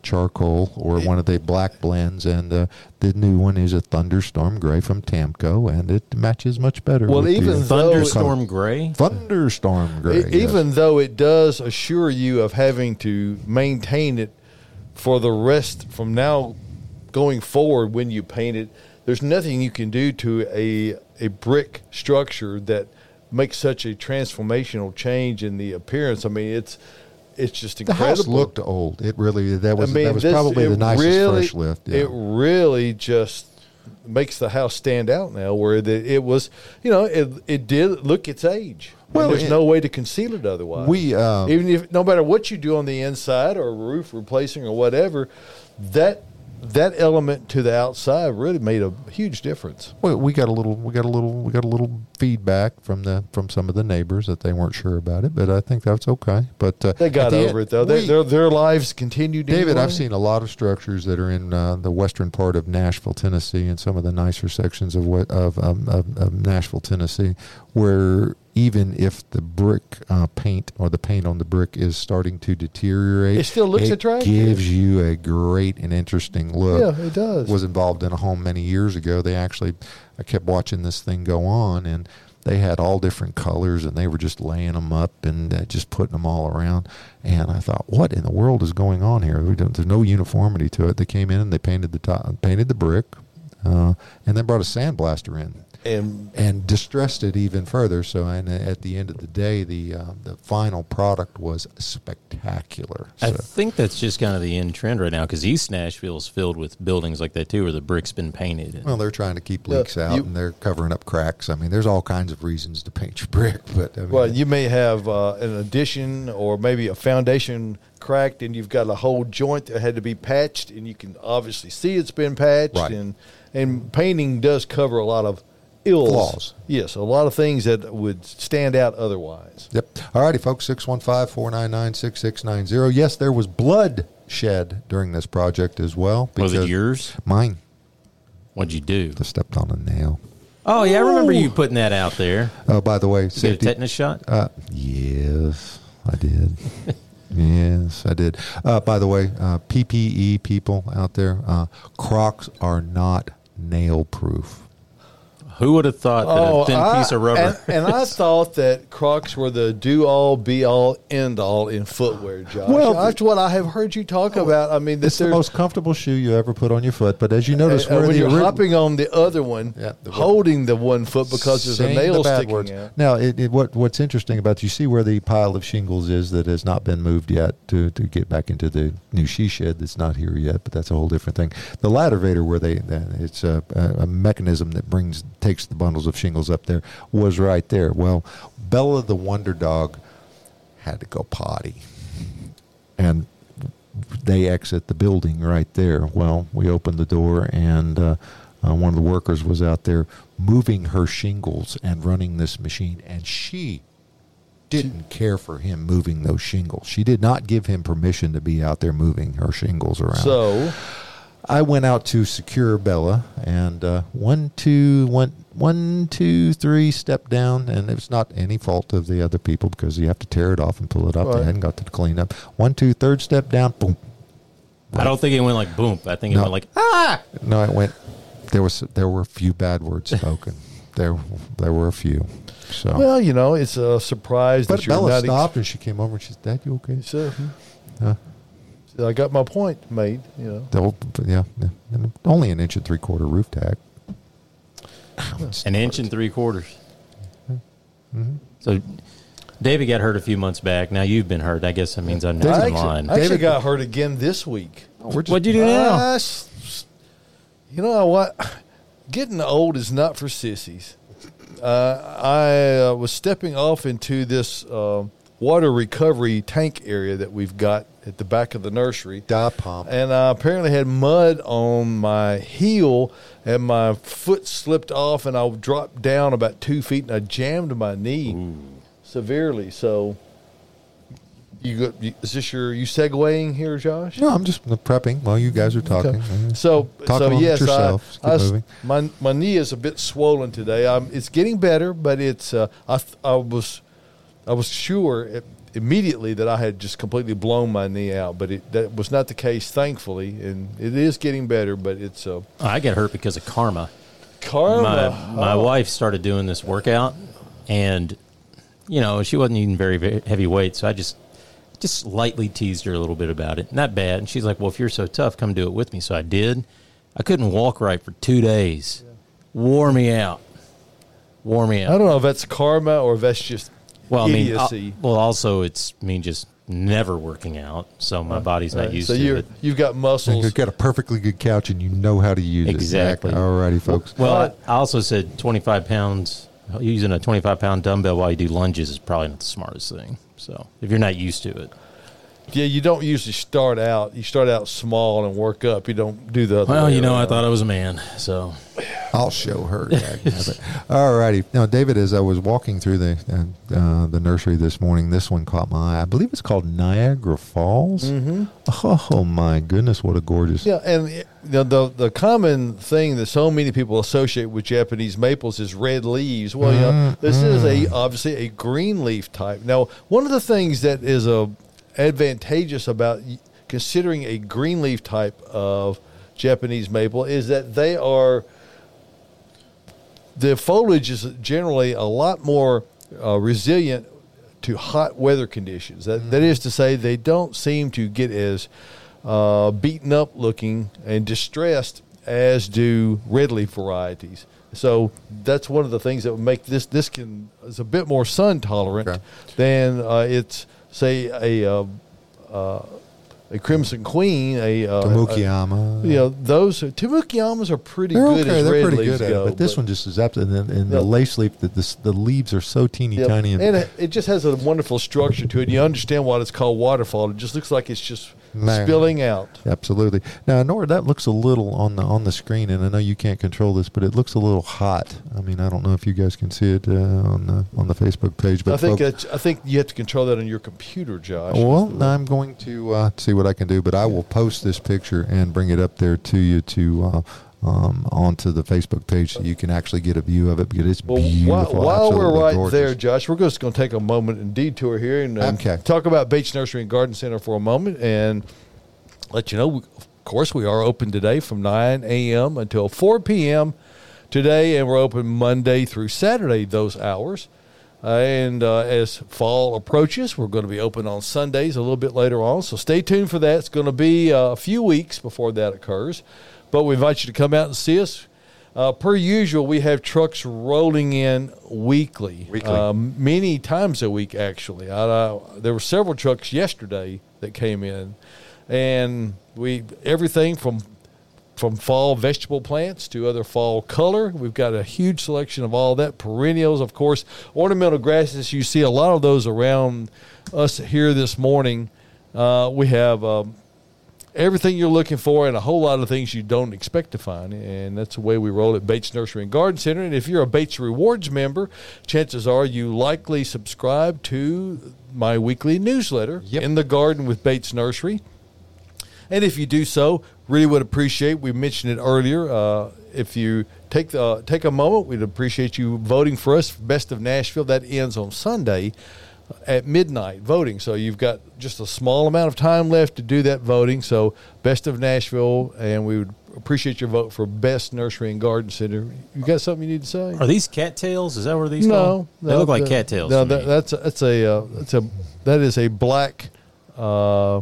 charcoal or one of the black blends, and uh, the new one is a Thunderstorm Gray from Tamco, and it matches much better. Well, with even your though- Thunderstorm Gray? Thunderstorm Gray, E- even yes. though it does assure you of having to maintain it for the rest from now going forward when you paint it, there's nothing you can do to a a brick structure that makes such a transformational change in the appearance. I mean, it's it's just The incredible. house looked old. It really that was I mean, that was this- probably it the nicest really- fresh lift. Yeah. It really just makes the house stand out now, where the, it was, you know, it it did look its age. Well, Well, there's it- no way to conceal it otherwise. We, uh, even if no matter what you do on the inside or roof replacing or whatever, that that element to the outside really made a huge difference. Well, we got a little, we got a little, we got a little feedback from the from some of the neighbors that they weren't sure about it, but I think that's okay. But uh, They got at the over end- it though. They, we- their their lives continued. David, anyway. I've seen a lot of structures that are in uh, the western part of Nashville, Tennessee, and some of the nicer sections of what of, um, of, of Nashville, Tennessee, where even if the brick uh, paint or the paint on the brick is starting to deteriorate, It still looks it attractive. gives you a great and interesting look. Yeah, it does. Was involved in a home many years ago. They actually, I kept watching this thing go on, and they had all different colors, and they were just laying them up and uh, just putting them all around. And I thought, what in the world is going on here? We don't, there's no uniformity to it. They came in and they painted the top, painted the brick, uh, and then brought a sandblaster in. and And distressed it even further. So, and at the end of the day, the uh, the final product was spectacular. I So, think that's just kind of the end trend right now, because East Nashville is filled with buildings like that too, where the brick's been painted. well, they're trying to keep Yeah, leaks out, you- and they're covering up cracks. I mean, there's all kinds of reasons to paint your brick, but I mean, well, you may have uh, an addition or maybe a foundation cracked, and you've got a whole joint that had to be patched, and you can obviously see it's been patched. Right. And and painting does cover a lot of ills, Flaws. Yes, a lot of things that would stand out otherwise. Yep. All righty, folks, six one five, four nine nine, six six nine zero. Yes, there was blood shed during this project as well. Was it because- yours? Mine. What'd you do? I stepped on a nail. Oh, yeah, I remember you putting that out there. Oh, by the way, You get a safety. tetanus shot? Uh, yes, I did. Yes, I did. Uh, by the way, uh, P P E people out there, uh, Crocs are not nail proof. Who would have thought that a thin Oh, I- piece of rubber? And, and I thought that Crocs were the do-all, be-all, end-all in footwear, Josh. Well, that's what I have heard you talk about. I mean, that It's the there's- most comfortable shoe you ever put on your foot. But as you notice, Uh, where when the you're ori- hopping on the other one, Yeah, the- holding the one foot because there's a saying the nail bad sticking words. out. Now, it, it, what what's interesting about you see where the pile of shingles is that has not been moved yet to, to get back into the new she shed that's not here yet, but that's a whole different thing. The laddervator, where they uh, it's a, a, a mechanism that brings takes the bundles of shingles up there, was right there. Well, Bella the Wonder Dog had to go potty, and they exit the building right there. Well, we opened the door, and uh, uh, one of the workers was out there moving her shingles and running this machine, and she didn't care for him moving those shingles. She did not give him permission to be out there moving her shingles around. So, I went out to secure Bella, and uh, one, two, one, one, two, three, step down, and it was not any fault of the other people because you have to tear it off and pull it up. Right. They hadn't got to the cleanup. One, two, third step down, boom. I don't think it went like boom. I think it No. went like, ah! No, it went. There was there were a few bad words spoken. there there were a few. So, well, you know, it's a surprise but that you're Bella not. ex- stopped and she came over and she said, "Dad, you okay?" So, Huh? I got my point made. You know, The old, yeah, yeah. And only an inch and three quarter roof tack. An inch and three quarters. Mm-hmm. So David got hurt a few months back. Now you've been hurt. I guess that means I'm I next in actually, line. I actually David- got hurt again this week. We're just, What'd you do now? Uh, s- you know what? Getting old is not for sissies. Uh, I uh, was stepping off into this uh, water recovery tank area that we've got at the back of the nursery. Die pump. And I apparently had mud on my heel, and my foot slipped off, and I dropped down about two feet, and I jammed my knee severely. So, you got, you- is this your you segueing here, Josh? No, I'm just prepping while you guys are talking. Uh, So, Talk so amongst yes, yourselves. I, Keep I s- moving. my my knee is a bit swollen today. Um, it's getting better, but it's uh, I th- I was I was sure it, immediately that I had just completely blown my knee out, but it, that was not the case, thankfully, and it is getting better. But it's uh, I got hurt because of karma. Karma. My, my oh. wife started doing this workout, and you know she wasn't even very, very heavy weight, so I just just lightly teased her a little bit about it. Not bad. And she's like, "Well, if you're so tough, come do it with me." So I did. I couldn't walk right for two days. Wore me out. Wore me out. I don't know if that's karma or if that's just well, idiocy. I mean, uh, well, also it's me just never working out, so my body's not Right. used so to you're, it. you've got muscles. You've got a perfectly good couch and you know how to use Exactly. it. Exactly. All righty, folks. Well, I, I also said twenty-five pounds. Using a twenty-five pound dumbbell while you do lunges is probably not the smartest thing. So if you're not used to it. Yeah, you don't usually start out. You start out small and work up. You don't do the other Well, way you know, I around. thought I was a man, so. I'll show her. All righty. Now, David, as I was walking through the uh, uh, the nursery this morning, this one caught my eye. I believe it's called Niagara Falls. Mm-hmm. Oh, my goodness, what a gorgeous. Yeah, and it- the, the the common thing that so many people associate with Japanese maples is red leaves. Well, you know, this is a obviously a green leaf type. Now, one of the things that is a advantageous about y- considering a green leaf type of Japanese maple is that they are the foliage is generally a lot more uh, resilient to hot weather conditions. That, that is to say, they don't seem to get as uh, beaten up looking and distressed as do red leaf varieties. So that's one of the things that would make this this can is a bit more sun tolerant Okay. than uh, it's say a uh, uh, a Crimson Queen, a uh, Tamukiyama. a- you know, those Tamukiyamas are pretty They're good okay. as They're red pretty leaves good at go. it. But this one just is up. And, then, and the Yeah. lace leaf, the, the, the leaves are so teeny Yep. tiny. And it, it just has a wonderful structure to it. And you understand why it's called waterfall. It just looks like it's just Man. spilling out. Absolutely. Now, Nora, that looks a little on the on the screen, and I know you can't control this, but it looks a little hot. I mean, I don't know if you guys can see it uh, on the on the Facebook page, but I think folks- that's, I think you have to control that on your computer, Josh. well, I'm going to uh, see what I can do, but I will post this picture and bring it up there to you to uh, um, onto the Facebook page so you can actually get a view of it because it's Well, beautiful. while, while we're absolutely right gorgeous. there, Josh, we're just going to take a moment and detour here and um, Okay. talk about Bates Nursery and Garden Center for a moment and let you know, we, of course, we are open today from nine a.m. until four p.m. today, and we're open Monday through Saturday, those hours. Uh, and uh, as fall approaches, we're going to be open on Sundays a little bit later on. So stay tuned for that. It's going to be uh, a few weeks before that occurs. But we invite you to come out and see us. Uh, per usual, we have trucks rolling in weekly, Weekly. Um, many times a week, actually. I, uh, there were several trucks yesterday that came in. And we everything from from fall vegetable plants to other fall color. We've got a huge selection of all that. Perennials, of course, ornamental grasses. You see a lot of those around us here this morning. Uh, we have um, everything you're looking for and a whole lot of things you don't expect to find. And that's the way we roll at Bates Nursery and Garden Center. And if you're a Bates Rewards member, chances are you likely subscribe to my weekly newsletter, Yep. In the Garden with Bates Nursery. And if you do so, really would appreciate, we mentioned it earlier, uh, if you take the, take a moment, we'd appreciate you voting for us, Best of Nashville. That ends on Sunday at midnight, voting. So you've got just a small amount of time left to do that voting. So Best of Nashville, and we would appreciate your vote for Best Nursery and Garden Center. You got something you need to say? Are these cattails? Is that what these No, called? They no, look like the- cattails. No, to that, me. that's a, that's a uh, that's a that is a black. Uh,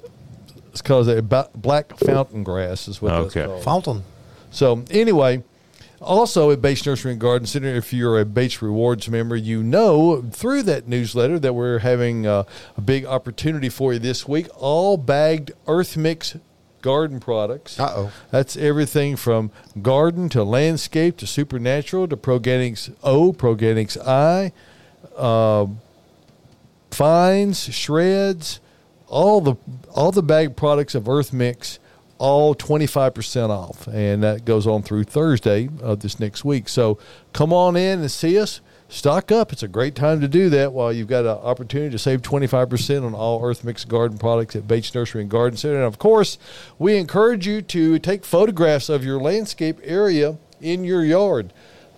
it's called a ba- black fountain grass. Is what Okay. that's called. Fountain. So anyway, also at Bates Nursery and Garden Center, if you're a Bates Rewards member, you know through that newsletter that we're having uh, a big opportunity for you this week. All bagged Earth Mix garden products. Uh-oh. That's everything from garden to landscape to supernatural to Proganics O, Proganics I, uh, fines, shreds, all the all the bagged products of Earth Mix, all twenty-five percent off. And that goes on through Thursday of this next week. So come on in and see us. Stock up. It's a great time to do that while you've got an opportunity to save twenty-five percent on all Earth Mix garden products at Bates Nursery and Garden Center. And, of course, we encourage you to take photographs of your landscape area in your yard.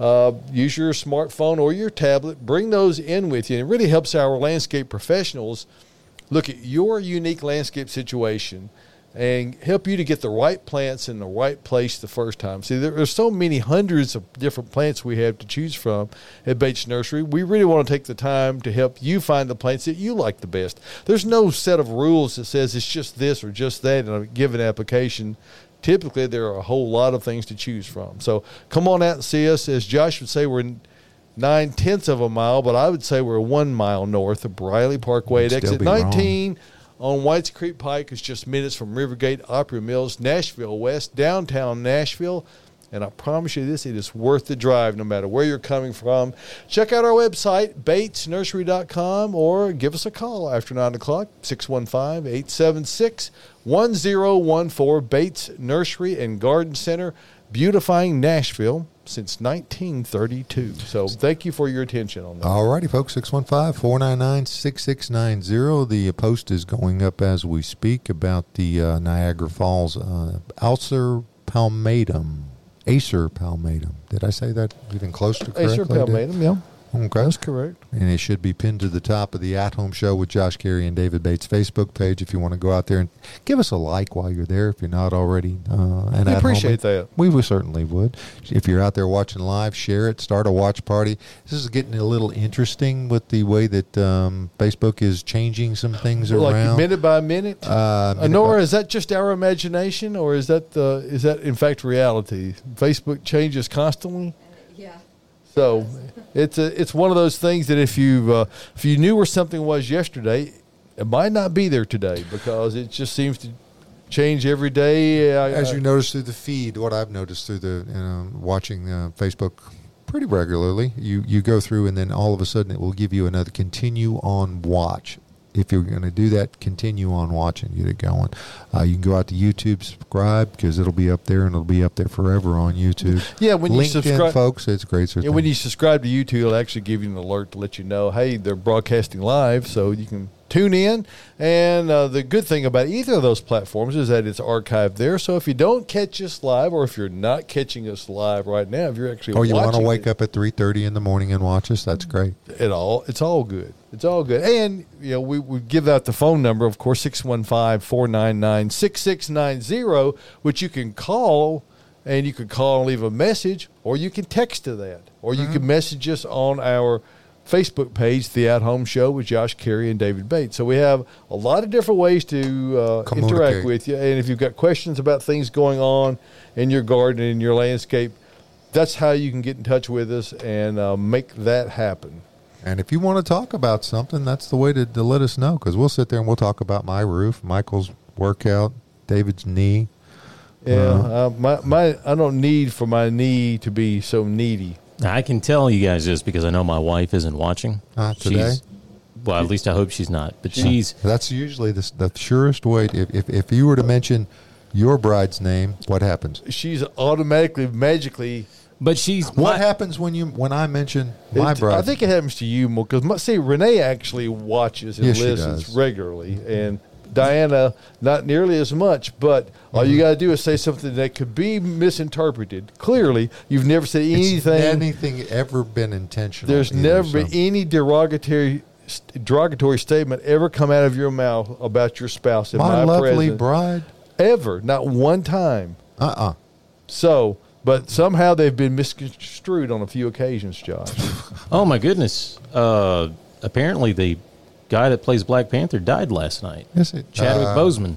uh, use your smartphone or your tablet. Bring those in with you. And it really helps our landscape professionals look at your unique landscape situation and help you to get the right plants in the right place the first time. See, there are so many hundreds of different plants we have to choose from at Bates Nursery. We really want to take the time to help you find the plants that you like the best. There's no set of rules that says it's just this or just that in a given application. Typically, there are a whole lot of things to choose from. So come on out and see us. As Josh would say, we're nine-tenths of a mile, but I would say we're one mile north of Briley Parkway at exit nineteen. Wrong. On Whites Creek Pike. Is just minutes from Rivergate, Opry Mills, Nashville West, downtown Nashville. And I promise you this, it is worth the drive no matter where you're coming from. Check out our website, bates nursery dot com, or give us a call after nine o'clock, six one five, eight seven six, one zero one four. Bates Nursery and Garden Center, beautifying Nashville since nineteen thirty-two. So thank you for your attention on that. All righty, folks, six one five, four nine nine, six six nine zero. The post is going up as we speak about the uh, Niagara Falls uh, Acer palmatum. Acer palmatum. Did I say that even close to correctly? Acer palmatum, yeah. Okay. That's correct. And it should be pinned to the top of the At Home Show with Josh Carey and David Bates Facebook page if you want to go out there and give us a like while you're there if you're not already. Uh, and we at appreciate home. that. We would certainly would. If you're out there watching live, share it. Start a watch party. This is getting a little interesting with the way that um, Facebook is changing some things like around. Minute by minute? Uh, minute Nora, by- is that just our imagination, or is that the, is that in fact reality? Facebook changes constantly? Yeah. So it's a, it's one of those things that if you uh, if you knew where something was yesterday, it might not be there today because it just seems to change every day. I, As I, you notice through the feed, what I've noticed through the you know, watching uh, Facebook pretty regularly, you, you go through and then all of a sudden it will give you another continue on watch. If you're going to do that, continue on watching. Get it going. Uh, you can go out to YouTube, subscribe, because it'll be up there, and it'll be up there forever on YouTube. Yeah, when you LinkedIn, subscribe, folks, it's great. Yeah, when you subscribe to YouTube, it'll actually give you an alert to let you know, hey, they're broadcasting live, so you can tune in. And uh, the good thing about either of those platforms is that it's archived there. So if you don't catch us live, or if you're not catching us live right now, if you're actually or you want to watching wake it, up at three thirty in the morning and watch us, that's great. It all it's all good. It's all good. And you know, we, we give out the phone number, of course, six one five, four nine nine, six six nine zero, which you can call, and you can call and leave a message, or you can text to that, or you mm-hmm. can message us on our Facebook page, The At Home Show with Josh Carey and David Bates. So we have a lot of different ways to uh, interact with you. And if you've got questions about things going on in your garden, in your landscape, that's how you can get in touch with us and uh, make that happen. And if you want to talk about something, that's the way to, to let us know, because we'll sit there and we'll talk about my roof, Michael's workout, David's knee. Yeah, uh, uh, my, my I don't need for my knee to be so needy. I can tell you guys this because I know my wife isn't watching. Uh, today? She's, well, at least I hope she's not. But yeah. she's... That's usually the, the surest way. To, if, if if you were to mention your bride's name, what happens? She's automatically, magically... But she's... What my, happens when you when I mention my it, bride? I think it happens to you more because, see, Renee actually watches and yes, listens does. regularly, and Diana not nearly as much. But mm-hmm. all you got to do is say something that could be misinterpreted. Clearly, you've never said anything. It's anything ever been intentional? There's either, never so. been any derogatory derogatory statement ever come out of your mouth about your spouse in my, my lovely presence. bride. Ever, not one time. Uh uh-uh. uh. So. But somehow they've been misconstrued on a few occasions, Josh. Oh, my goodness. Uh, apparently, the guy that plays Black Panther died last night. Yes, it, Chadwick uh, Boseman.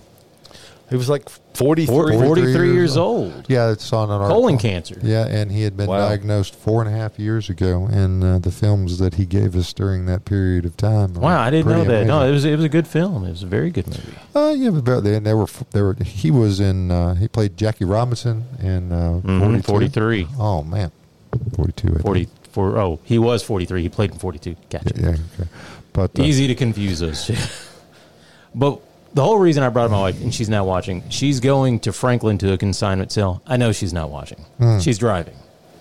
He was like forty-three. forty-three, forty-three years, years old. old. Yeah, it's on an article. Colon cancer. Yeah, and he had been Wow. diagnosed four and a half years ago, and uh, the films that he gave us during that period of time. Wow, I didn't know pretty that. No, amazing. it was it was a good film. It was a very good movie. Uh, yeah, but they, they were they were. He was in. Uh, he played Jackie Robinson in uh, Mm-hmm, forty-two. forty-three. Oh man, forty-two. I forty, think. four, oh, he was forty-three. He played in forty-two. Gotcha. Yeah, yeah okay. But uh, Easy to confuse those two. But the whole reason I brought my wife, and she's not watching, she's going to Franklin to a consignment sale. I know she's not watching. Mm. She's driving.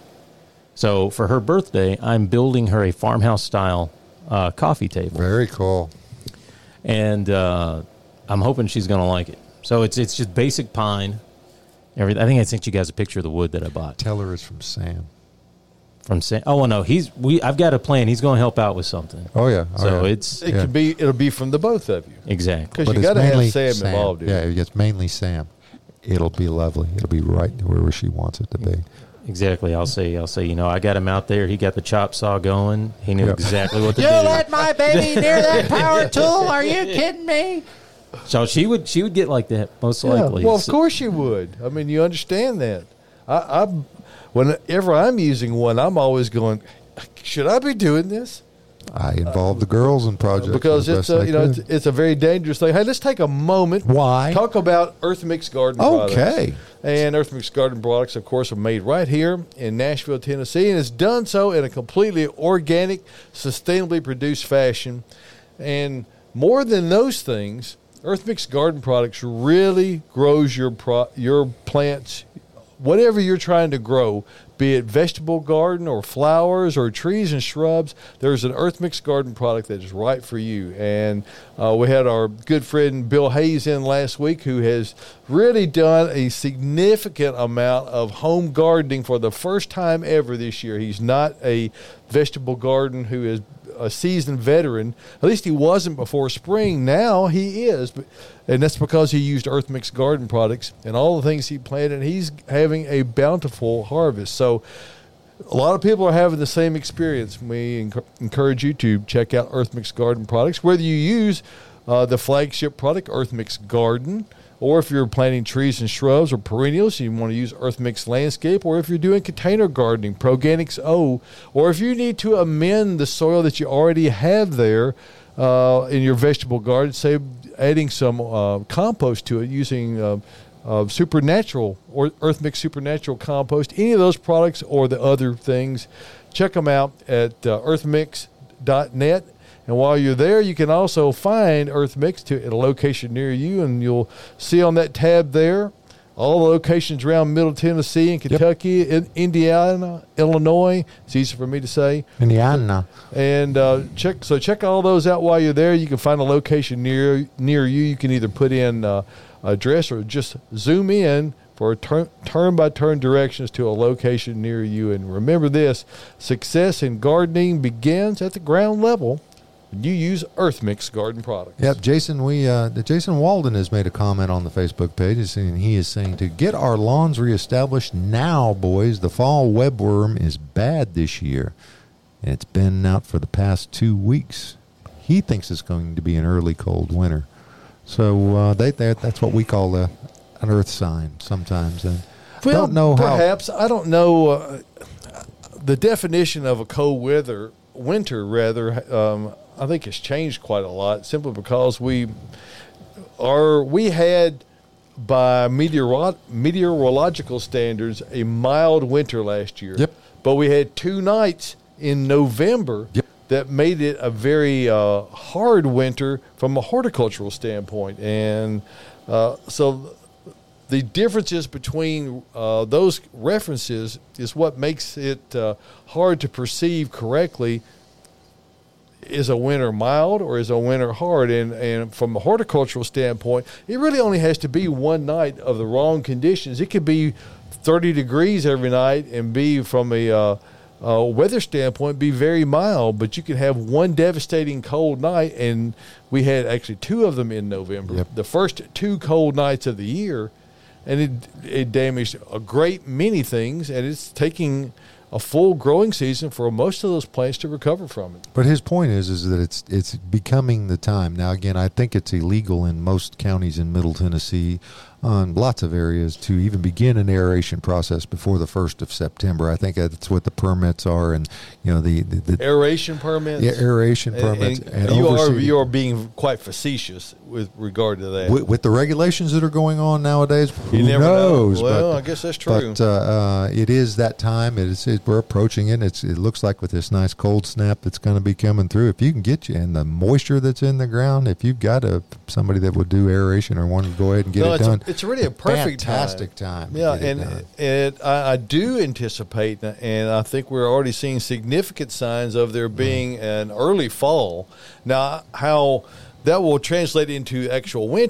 So for her birthday, I'm building her a farmhouse-style uh, coffee table. Very cool. And uh, I'm hoping she's going to like it. So it's it's just basic pine. Everything. I think I sent you guys a picture of the wood that I bought. Tell her it's from Sam. From Sam. Oh, well, no, he's we. I've got a plan. He's going to help out with something. Oh yeah. So oh, yeah. it's It Yeah. could be. It'll be from the both of you. exactly. Because you it's got to have mainly Sam, Sam. involved. In Yeah, it. it's mainly Sam. It'll be lovely. It'll be right where she wants it to be. Exactly. I'll say. I'll say. You know, I got him out there. He got the chop saw going. He knew Yeah. exactly what to You do. let my baby near that power tool? Are you kidding me? So she would. She would get like that most Yeah. likely. Well, of So- course you would. I mean, you understand that. I, I, whenever I'm using one, I'm always going, should I be doing this? I involve the girls in projects Because as it's best a, I you know it's, can. it's a very dangerous thing. Hey, let's take a moment. Why? Talk about Earth Mix Garden products. Okay. And Earth Mix Garden products, of course, are made right here in Nashville, Tennessee, and it's done so in a completely organic, sustainably produced fashion. And more than those things, Earth Mix Garden products really grows your pro- your plants, whatever you're trying to grow, be it vegetable garden or flowers or trees and shrubs. There's an Earth Mix Garden product that is right for you. And uh, we had our good friend Bill Hayes in last week, who has really done a significant amount of home gardening for the first time ever this year. He's not a vegetable garden who is a seasoned veteran. At least he wasn't before spring. Now he is, but and that's because he used Earth Mix Garden products and all the things he planted. He's having a bountiful harvest. So a lot of people are having the same experience. We enc- encourage you to check out Earth Mix Garden products, whether you use uh, the flagship product, Earth Mix Garden, or if you're planting trees and shrubs or perennials, you want to use Earth Mix Landscape, or if you're doing container gardening, Proganics O, or if you need to amend the soil that you already have there uh, in your vegetable garden, say adding some uh, compost to it using uh, uh, Supernatural or Earth Mix Supernatural compost, any of those products or the other things, check them out at uh, earth mix dot net. And while you're there, you can also find Earth Mix to, at a location near you, and you'll see on that tab there all the locations around Middle Tennessee and Kentucky, in Indiana, Illinois. It's easy for me to say. Indiana. And uh, check so check all those out while you're there. You can find a location near near you. You can either put in uh, address or just zoom in for turn, turn-by-turn directions to a location near you. And remember this, success in gardening begins at the ground level. You use Earth Mix Garden products. Yep, Jason. We uh, Jason Walden has made a comment on the Facebook page, and he is saying to get our lawns reestablished now, boys. The fall webworm is bad this year, and it's been out for the past two weeks. He thinks it's going to be an early cold winter, so uh, they, they that's what we call a, an earth sign sometimes. And Well, don't know how. perhaps I don't know uh, the definition of a cold weather winter. Rather. Um, I think it's changed quite a lot simply because we are we had by meteoro- meteorological standards a mild winter last year. Yep. But we had two nights in November Yep. that made it a very uh, hard winter from a horticultural standpoint. And uh, so the differences between uh, those references is what makes it uh, hard to perceive correctly. Is a winter mild or is a winter hard? And and from a horticultural standpoint, it really only has to be one night of the wrong conditions. It could be thirty degrees every night and be, from a uh, uh, weather standpoint, be very mild. But you can have one devastating cold night, and we had actually two of them in November. Yep. The first two cold nights of the year, and it it damaged a great many things, and it's taking a full growing season for most of those plants to recover from it. But his point is, is that it's it's becoming the time. Now, again, I think it's illegal in most counties in Middle Tennessee, on lots of areas, to even begin an aeration process before the first of September. I think that's what the permits are, and you know the the, the Aeration permits. yeah, aeration And- permits, and and, you are overseeing- you are being quite facetious with regard to that. with, with the regulations that are going on nowadays. Who You never know. knows? Well, but, I guess that's true. But uh, uh, it is that time. It is. It, we're approaching it. It's. It looks like with this nice cold snap that's going to be coming through. If you can get you and the moisture that's in the ground, if you've got a somebody that would do aeration or want to go ahead and get No, it it's a- done, it's really a perfect time. fantastic time. to Yeah, get it and done. and I, I do anticipate, and I think we're already seeing significant signs of there being an early fall. Now, how that will translate into actual winter,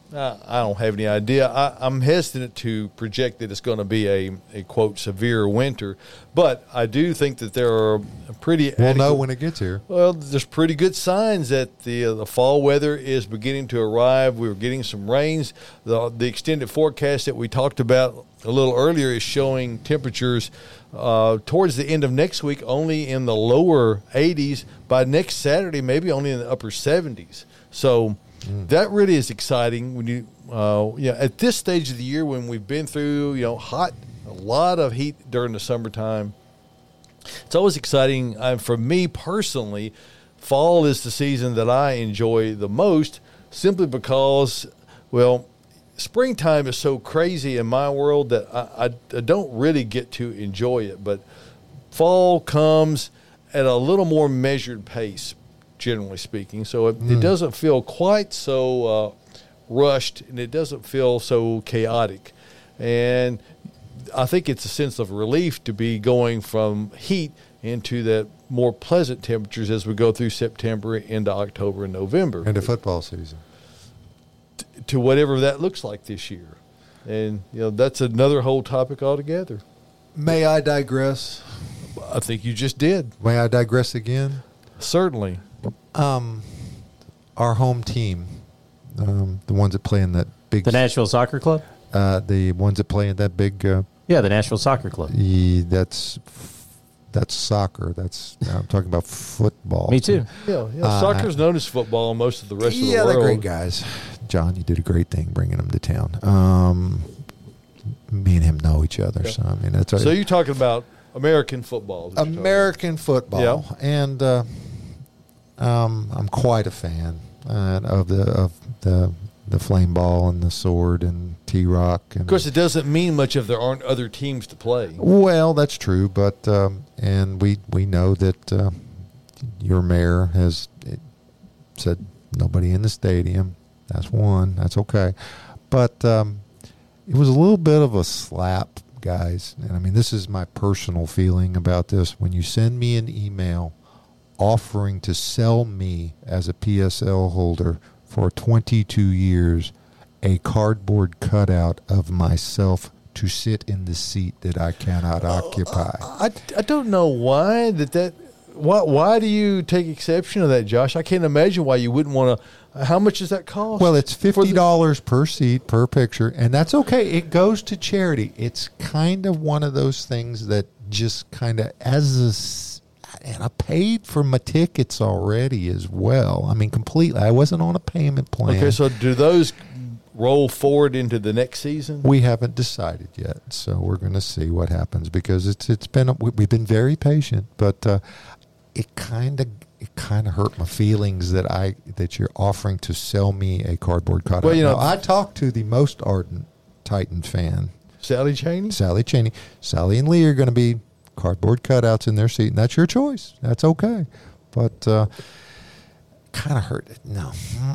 Uh, I don't have any idea. I, I'm hesitant to project that it's going to be a, a, quote, severe winter. But I do think that there are pretty We'll adequate, know when it gets here. Well, there's pretty good signs that the uh, the fall weather is beginning to arrive. We were getting some rains. The, the extended forecast that we talked about a little earlier is showing temperatures uh, towards the end of next week only in the lower eighties. By next Saturday, maybe only in the upper seventies. So mm. that really is exciting when you uh, yeah at this stage of the year when we've been through you know hot a lot of heat during the summertime. It's always exciting. Uh, for me personally, fall is the season that I enjoy the most simply because, well, springtime is so crazy in my world that I, I, I don't really get to enjoy it. But fall comes at a little more measured pace, generally speaking. So it, mm. it doesn't feel quite so uh, rushed, and it doesn't feel so chaotic. And I think it's a sense of relief to be going from heat into that more pleasant temperatures as we go through September into October and November. Into football season. T- to whatever that looks like this year. And, you know, that's another whole topic altogether. May I digress? I think you just did. May I digress again? Certainly. Um, our home team, um, the ones that play in that big... The Nashville Soccer Club? Uh, the ones that play in that big... Uh, yeah, the Nashville Soccer Club. Yeah, that's that's soccer. That's I'm talking about football. Me too. Yeah, yeah. Uh, Soccer's known as football in most of the rest yeah, of the world. Yeah, they're great guys. John, you did a great thing bringing them to town. Um, me and him know each other, yeah. so I mean that's. So you're talking about American football? American football, yeah. and uh, um, I'm quite a fan uh, of the of the. the flame ball and the sword and T-Rock. And of course, it doesn't mean much if there aren't other teams to play. Well, that's true, but um, and we we know that uh, your mayor has said nobody in the stadium. That's one. That's okay, but um, it was a little bit of a slap, guys. And I mean, this is my personal feeling about this. When you send me an email offering to sell me as a P S L holder for twenty-two years, a cardboard cutout of myself to sit in the seat that I cannot uh, occupy. I, I don't know why that that why why do you take exception to that, Josh? I can't imagine why you wouldn't want to. How much does that cost? Well, it's fifty dollars per seat per picture, and that's okay. It goes to charity. It's kind of one of those things that just kind of as a and I paid for my tickets already as well. I mean, completely. I wasn't on a payment plan. Okay, so do those roll forward into the next season? We haven't decided yet, so we're going to see what happens because it's it's been we've been very patient, but uh, it kind of it kind of hurt my feelings that I that you're offering to sell me a cardboard cutout. Well, you know, now, I talked to the most ardent Titan fan, Sally Cheney. Sally Cheney. Sally and Lee are going to be cardboard cutouts in their seat, and that's your choice. That's okay. But uh, kind of hurt it. No.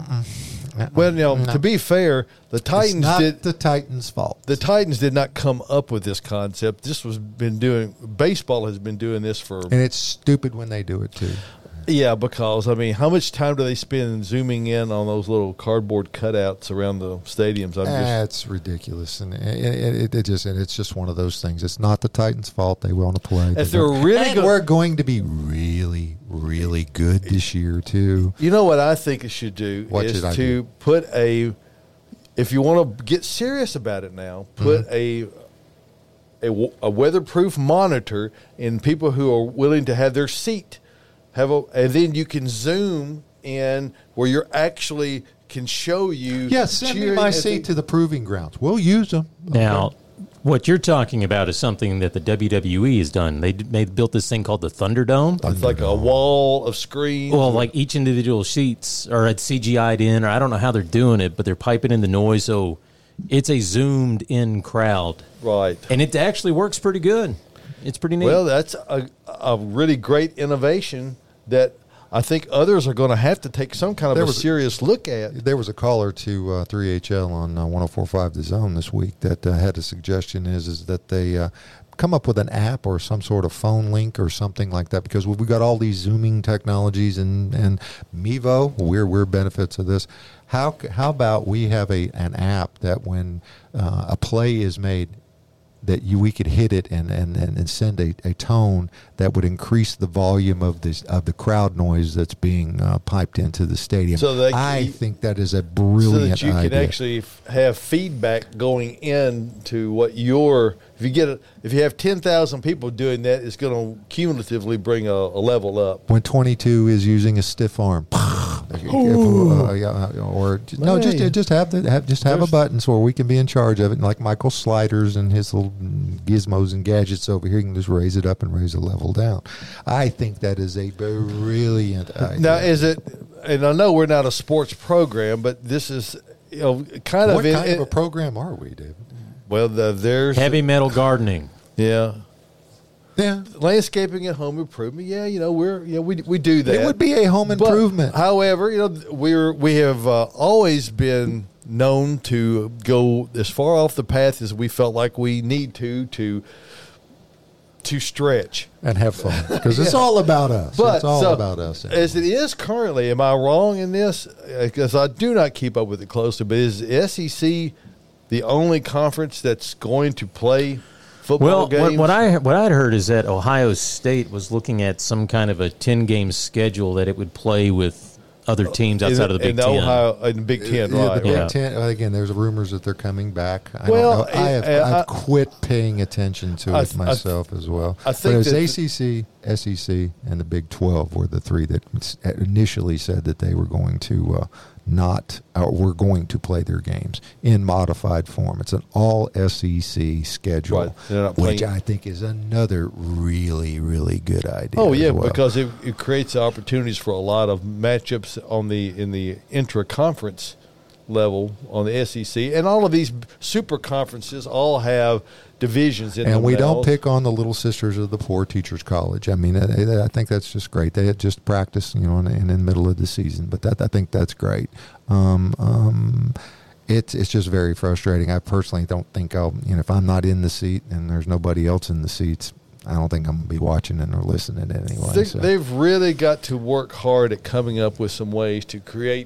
Mm-mm. Well, you know, no. to be fair, the Titans it's not did the Titans' fault. The Titans did not come up with this concept. This was been doing baseball has been doing this for, and it's stupid when they do it too. Yeah, because I mean, how much time do they spend zooming in on those little cardboard cutouts around the stadiums? I'm That's just, ridiculous, and it, it, it just and it's just one of those things. It's not the Titans' fault. They want to play. If they they're really and good, we're going to be really, really good this year too. You know what I think it should do what is should I to do? put a. If you want to get serious about it now, put mm-hmm. a, a a weatherproof monitor in people who are willing to have their seat. Have a, and then you can zoom in where you're actually can show you. Yeah, send me my seat to the proving grounds. We'll use them. Now, okay. What you're talking about is something that the W W E has done. They they built this thing called the Thunderdome. Thunderdome. It's like a wall of screens. Well, like each individual sheets are at C G I'd in, or I don't know how they're doing it, but they're piping in the noise, so it's a zoomed in crowd. Right. And it actually works pretty good. It's pretty neat. Well, that's a, a really great innovation that I think others are going to have to take some kind of there a was, serious look at. There was a caller to uh, three H L on uh, one oh four point five The Zone this week that uh, had a suggestion is is that they uh, come up with an app or some sort of phone link or something like that, because we've got all these Zooming technologies and, and Mevo, we're, we're benefits of this. How how about we have a an app that when uh, a play is made, that you we could hit it and, and, and send a, a tone that would increase the volume of this of the crowd noise that's being uh, piped into the stadium. So that I you, think that is a brilliant so that you idea. can actually f- have feedback going into what your if you get a, if you have ten thousand people doing that, it's going to cumulatively bring a, a level up. When twenty-two is using a stiff arm. Uh, yeah, or just, no, just just have the have, just have a button so we can be in charge of it. And like Michael Sliders and his little gizmos and gadgets over here, you can just raise it up and raise the level down. I think that is a brilliant idea. Now, is it? And I know we're not a sports program, but this is you know kind what of kind in, of a program are we, David? Well, the, there's Heavy metal gardening. yeah. Yeah, Landscaping and home improvement. Yeah, you know we're yeah we we do that. it would be a home But, improvement. however, you know we're we have uh, always been known to go as far off the path as we felt like we need to to to stretch. And have fun, because it's all about us. But it's all so, about us. as it is currently. Am I wrong in this? Because I do not keep up with it closely. But is the S E C the only conference that's going to play football Well, games? what, what I what I'd heard is that Ohio State was looking at some kind of a ten game schedule that it would play with other teams outside in, of the Big in the Ten. Ohio, in the Big Ten, Yeah, right? the Big Yeah. Ten. uh, Again, there's rumors that they're coming back. I Well, don't know. I have, uh, I've I- quit paying attention to I it th- I th- myself as well. I think but it was that- A C C, S E C, and the Big twelve were the three that s- initially said that they were going to uh, not, or were going to play their games in modified form. It's an all S E C schedule, Right. They're not which playing- I think is another really, really good idea. Oh yeah, as well. because it, it creates opportunities for a lot of matchups on the in the intra-conference level on the S E C, and all of these super conferences all have divisions in them. And we now. don't pick on the little sisters of the poor teachers college. I mean, I, I think that's just great. They had just practiced, you know, in, in the middle of the season, but that I think that's great. Um, um, it's it's just very frustrating. I personally don't think I'll, you know, if I'm not in the seat and there's nobody else in the seats, I don't think I'm going to be watching it or listening anyway. They, so. They've really got to work hard at coming up with some ways to create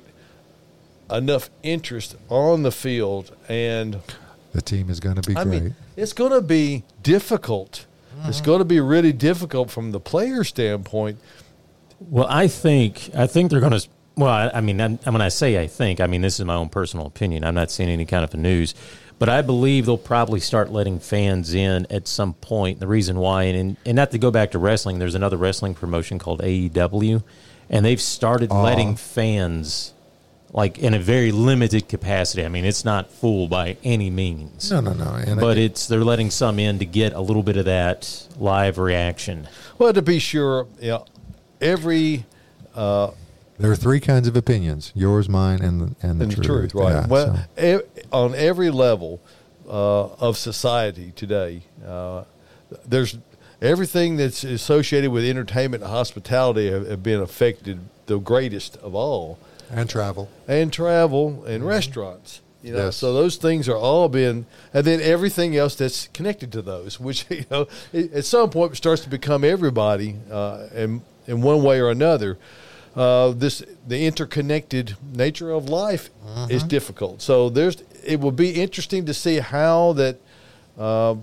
enough interest on the field, and The team is going to be I great. mean, it's going to be difficult. It's going to be really difficult from the player standpoint. Well, I think I think they're going to. Well, I, I mean, I, when I say I think, I mean this is my own personal opinion. I'm not seeing any kind of a news, but I believe they'll probably start letting fans in at some point. The reason why, and and not to go back to wrestling, there's another wrestling promotion called A E W, and they've started Aw. letting fans, like in a very limited capacity. I mean, it's not full by any means. no, no, no. And But I, it's they're letting some in to get a little bit of that live reaction. Well, to be sure, you know, every uh, there are three kinds of opinions: yours, mine, and the, and the and the truth. truth, right? Yeah, well, so. e- on every level uh, of society today, uh, there's everything that's associated with entertainment and hospitality have, have been affected the greatest of all, And travel. and travel and restaurants. You know, Yes. so those things are all been, and then everything else that's connected to those, which you know, it, at some point starts to become everybody, uh, in in one way or another. Uh, this the interconnected nature of life is difficult. So there's it will be interesting to see how that uh,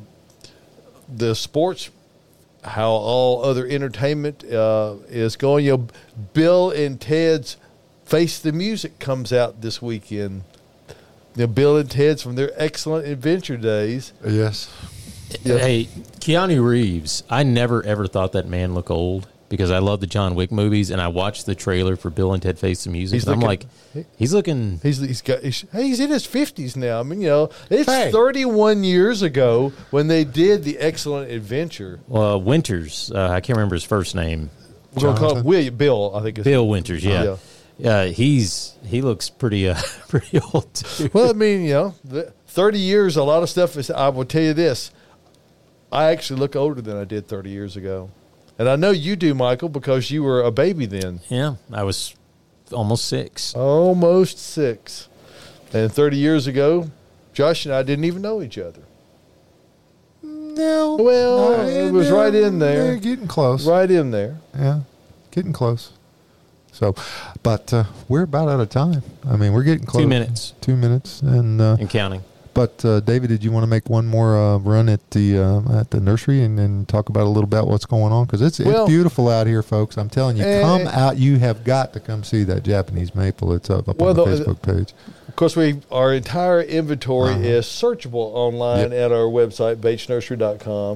the sports, how all other entertainment uh, is going. You know, Bill and Ted's Face the Music comes out this weekend. You know, Bill and Ted's from their Excellent Adventure days. Yes. Hey, Keanu Reeves, I never ever thought that man looked old because I love the John Wick movies, and I watched the trailer for Bill and Ted Face the Music, He's and I'm looking- like, he's looking. He's he's got he's, hey, he's in his fifties now. I mean, you know, it's Hey. thirty-one years ago when they did the Excellent Adventure. Uh, Winters, uh, I can't remember his first name. We're gonna call him Jonathan? William Bill. I think it's Bill Winters, yeah. Yeah. Yeah, he's he looks pretty uh, pretty old too. Well, I mean, you know, the, thirty years. A lot of stuff is. I will tell you this. I actually look older than I did thirty years ago, and I know you do, Michael, because you were a baby then, Yeah, I was almost six. almost six, and thirty years ago, Josh and I didn't even know each other. No. Well, no, it was no, right in there. They're getting close. Right in there. Yeah, getting close. So, but uh, we're about out of time. I mean, we're getting close. Two minutes. Two minutes, and uh, and counting. But uh, David, did you want to make one more uh, run at the uh, at the nursery and, and talk about a little about what's going on? Because it's Well, it's beautiful out here, folks. I'm telling you, and, come out. You have got to come see that Japanese maple. It's up, up Well, on the the- Facebook page. Of course, we our entire inventory Uh-huh. is searchable online Yep. at our website, bates nursery dot com.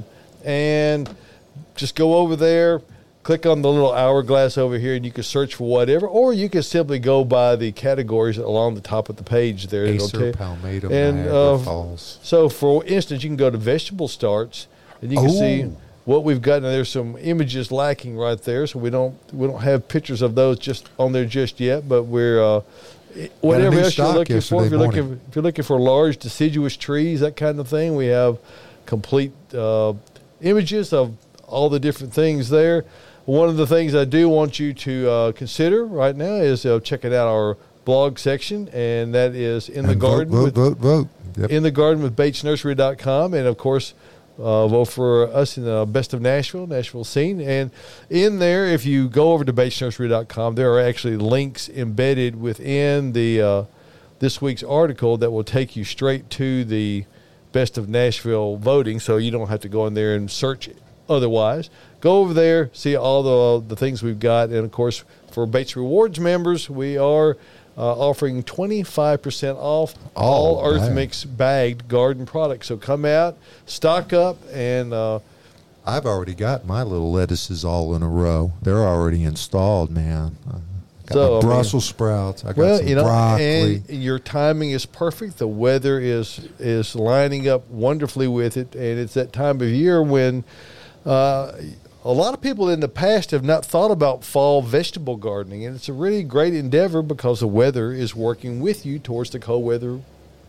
And just go over there, click on the little hourglass over here, and you can search for whatever. Or you can simply go by the categories along the top of the page there. It'll tell Acer, you. Palmetto, And, Niagara uh, Falls. So, for instance, you can go to vegetable starts, and you can see Oh. what we've got. Now, there's some images lacking right there, so we don't we don't have pictures of those just on there just yet. But we're uh, whatever new else you're stock looking for. If yesterday you're looking morning. if you're looking for large deciduous trees, that kind of thing, we have complete uh, images of all the different things there. One of the things I do want you to uh, consider right now is uh, checking out our blog section, and that is in the And garden Vote, with vote, vote, vote. Yep. in the garden with bates nursery dot com, and of course uh, vote for us in the Best of Nashville, Nashville scene. And in there, if you go over to bates nursery dot com, there are actually links embedded within the uh, this week's article that will take you straight to the Best of Nashville voting, so you don't have to go in there and search otherwise. Go over there, see all the the things we've got, and of course, for Bates Rewards members, we are uh, offering twenty-five percent off all Oh, Earth man. Mix bagged garden products. So come out, stock up, and uh, I've already got my little lettuces all in a row. They're already installed, man. I got So, I my mean- Brussels sprouts. I got well, some you know, broccoli. and your timing is perfect. The weather is is lining up wonderfully with it, and it's that time of year when uh, a lot of people in the past have not thought about fall vegetable gardening, and it's a really great endeavor because the weather is working with you towards the cold weather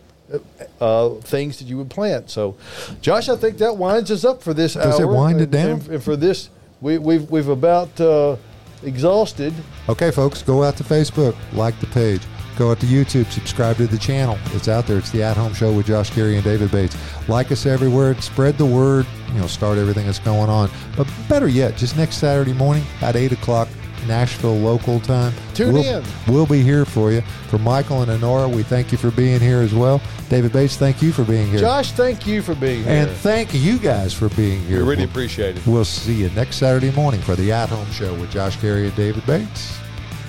uh, things that you would plant. So, Josh, I think that winds us up for this Does hour. it wind it and, down? And, and for this, we, we've we've about uh, exhausted. Okay, folks, go out to Facebook, like the page. Go out to YouTube, subscribe to the channel. It's out there. It's the At Home Show with Josh Carey and David Bates. Like us everywhere. Spread the word. You know, start everything that's going on. But better yet, just next Saturday morning at eight o'clock Nashville local time. Tune we'll, in. We'll be here for you. For Michael and Honora, we thank you for being here as well. David Bates, thank you for being here. Josh, thank you for being here. And thank you guys for being here. we really We'll- appreciate it. We'll see you next Saturday morning for the At Home Show with Josh Carey and David Bates.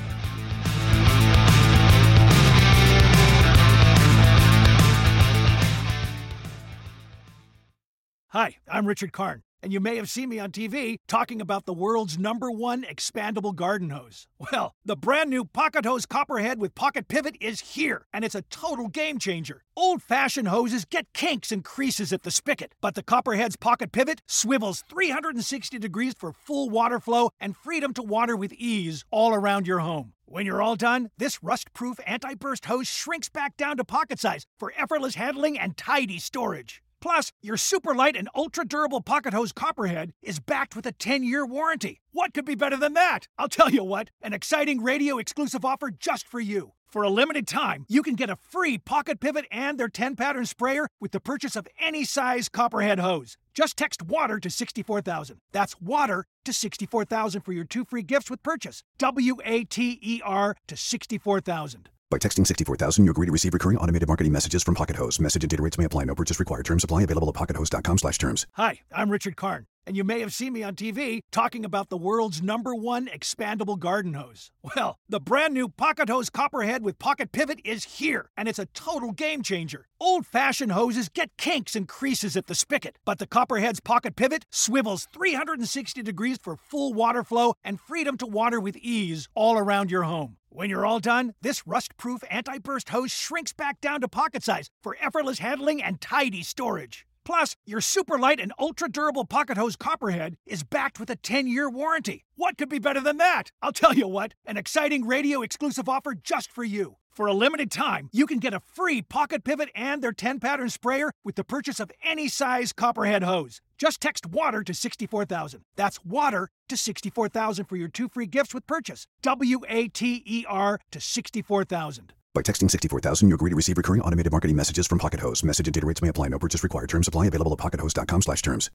Hi, I'm Richard Karn, and you may have seen me on T V talking about the world's number one expandable garden hose. Well, the brand new Pocket Hose Copperhead with Pocket Pivot is here, and it's a total game changer. Old-fashioned hoses get kinks and creases at the spigot, but the Copperhead's Pocket Pivot swivels three hundred sixty degrees for full water flow and freedom to water with ease all around your home. When you're all done, this rust-proof anti-burst hose shrinks back down to pocket size for effortless handling and tidy storage. Plus, your super light and ultra durable Pocket Hose Copperhead is backed with a ten-year warranty. What could be better than that? I'll tell you what, an exciting radio exclusive offer just for you. For a limited time, you can get a free Pocket Pivot and their ten-pattern sprayer with the purchase of any size Copperhead hose. Just text WATER to sixty-four thousand. That's WATER to sixty-four thousand for your two free gifts with purchase. W A T E R to sixty-four thousand. By texting sixty-four thousand, you agree to receive recurring automated marketing messages from Pocket Hose. Message and data rates may apply. No purchase required. Terms apply. Available at pocket hose dot com slash terms. Hi, I'm Richard Karn, and you may have seen me on T V talking about the world's number one expandable garden hose. Well, the brand new Pocket Hose Copperhead with Pocket Pivot is here, and it's a total game changer. Old-fashioned hoses get kinks and creases at the spigot, but the Copperhead's Pocket Pivot swivels three hundred sixty degrees for full water flow and freedom to water with ease all around your home. When you're all done, this rust-proof anti-burst hose shrinks back down to pocket size for effortless handling and tidy storage. Plus, your super light and ultra durable Pocket Hose Copperhead is backed with a ten-year warranty. What could be better than that? I'll tell you what, an exciting radio exclusive offer just for you. For a limited time, you can get a free Pocket Pivot and their ten-pattern sprayer with the purchase of any size Copperhead hose. Just text WATER to sixty-four thousand. That's WATER to sixty-four thousand for your two free gifts with purchase. W A T E R to sixty-four thousand. By texting sixty-four thousand, you agree to receive recurring automated marketing messages from Pocket Hose. Message and data rates may apply. No purchase required. Terms apply. Available at pocket hose dot com slash terms.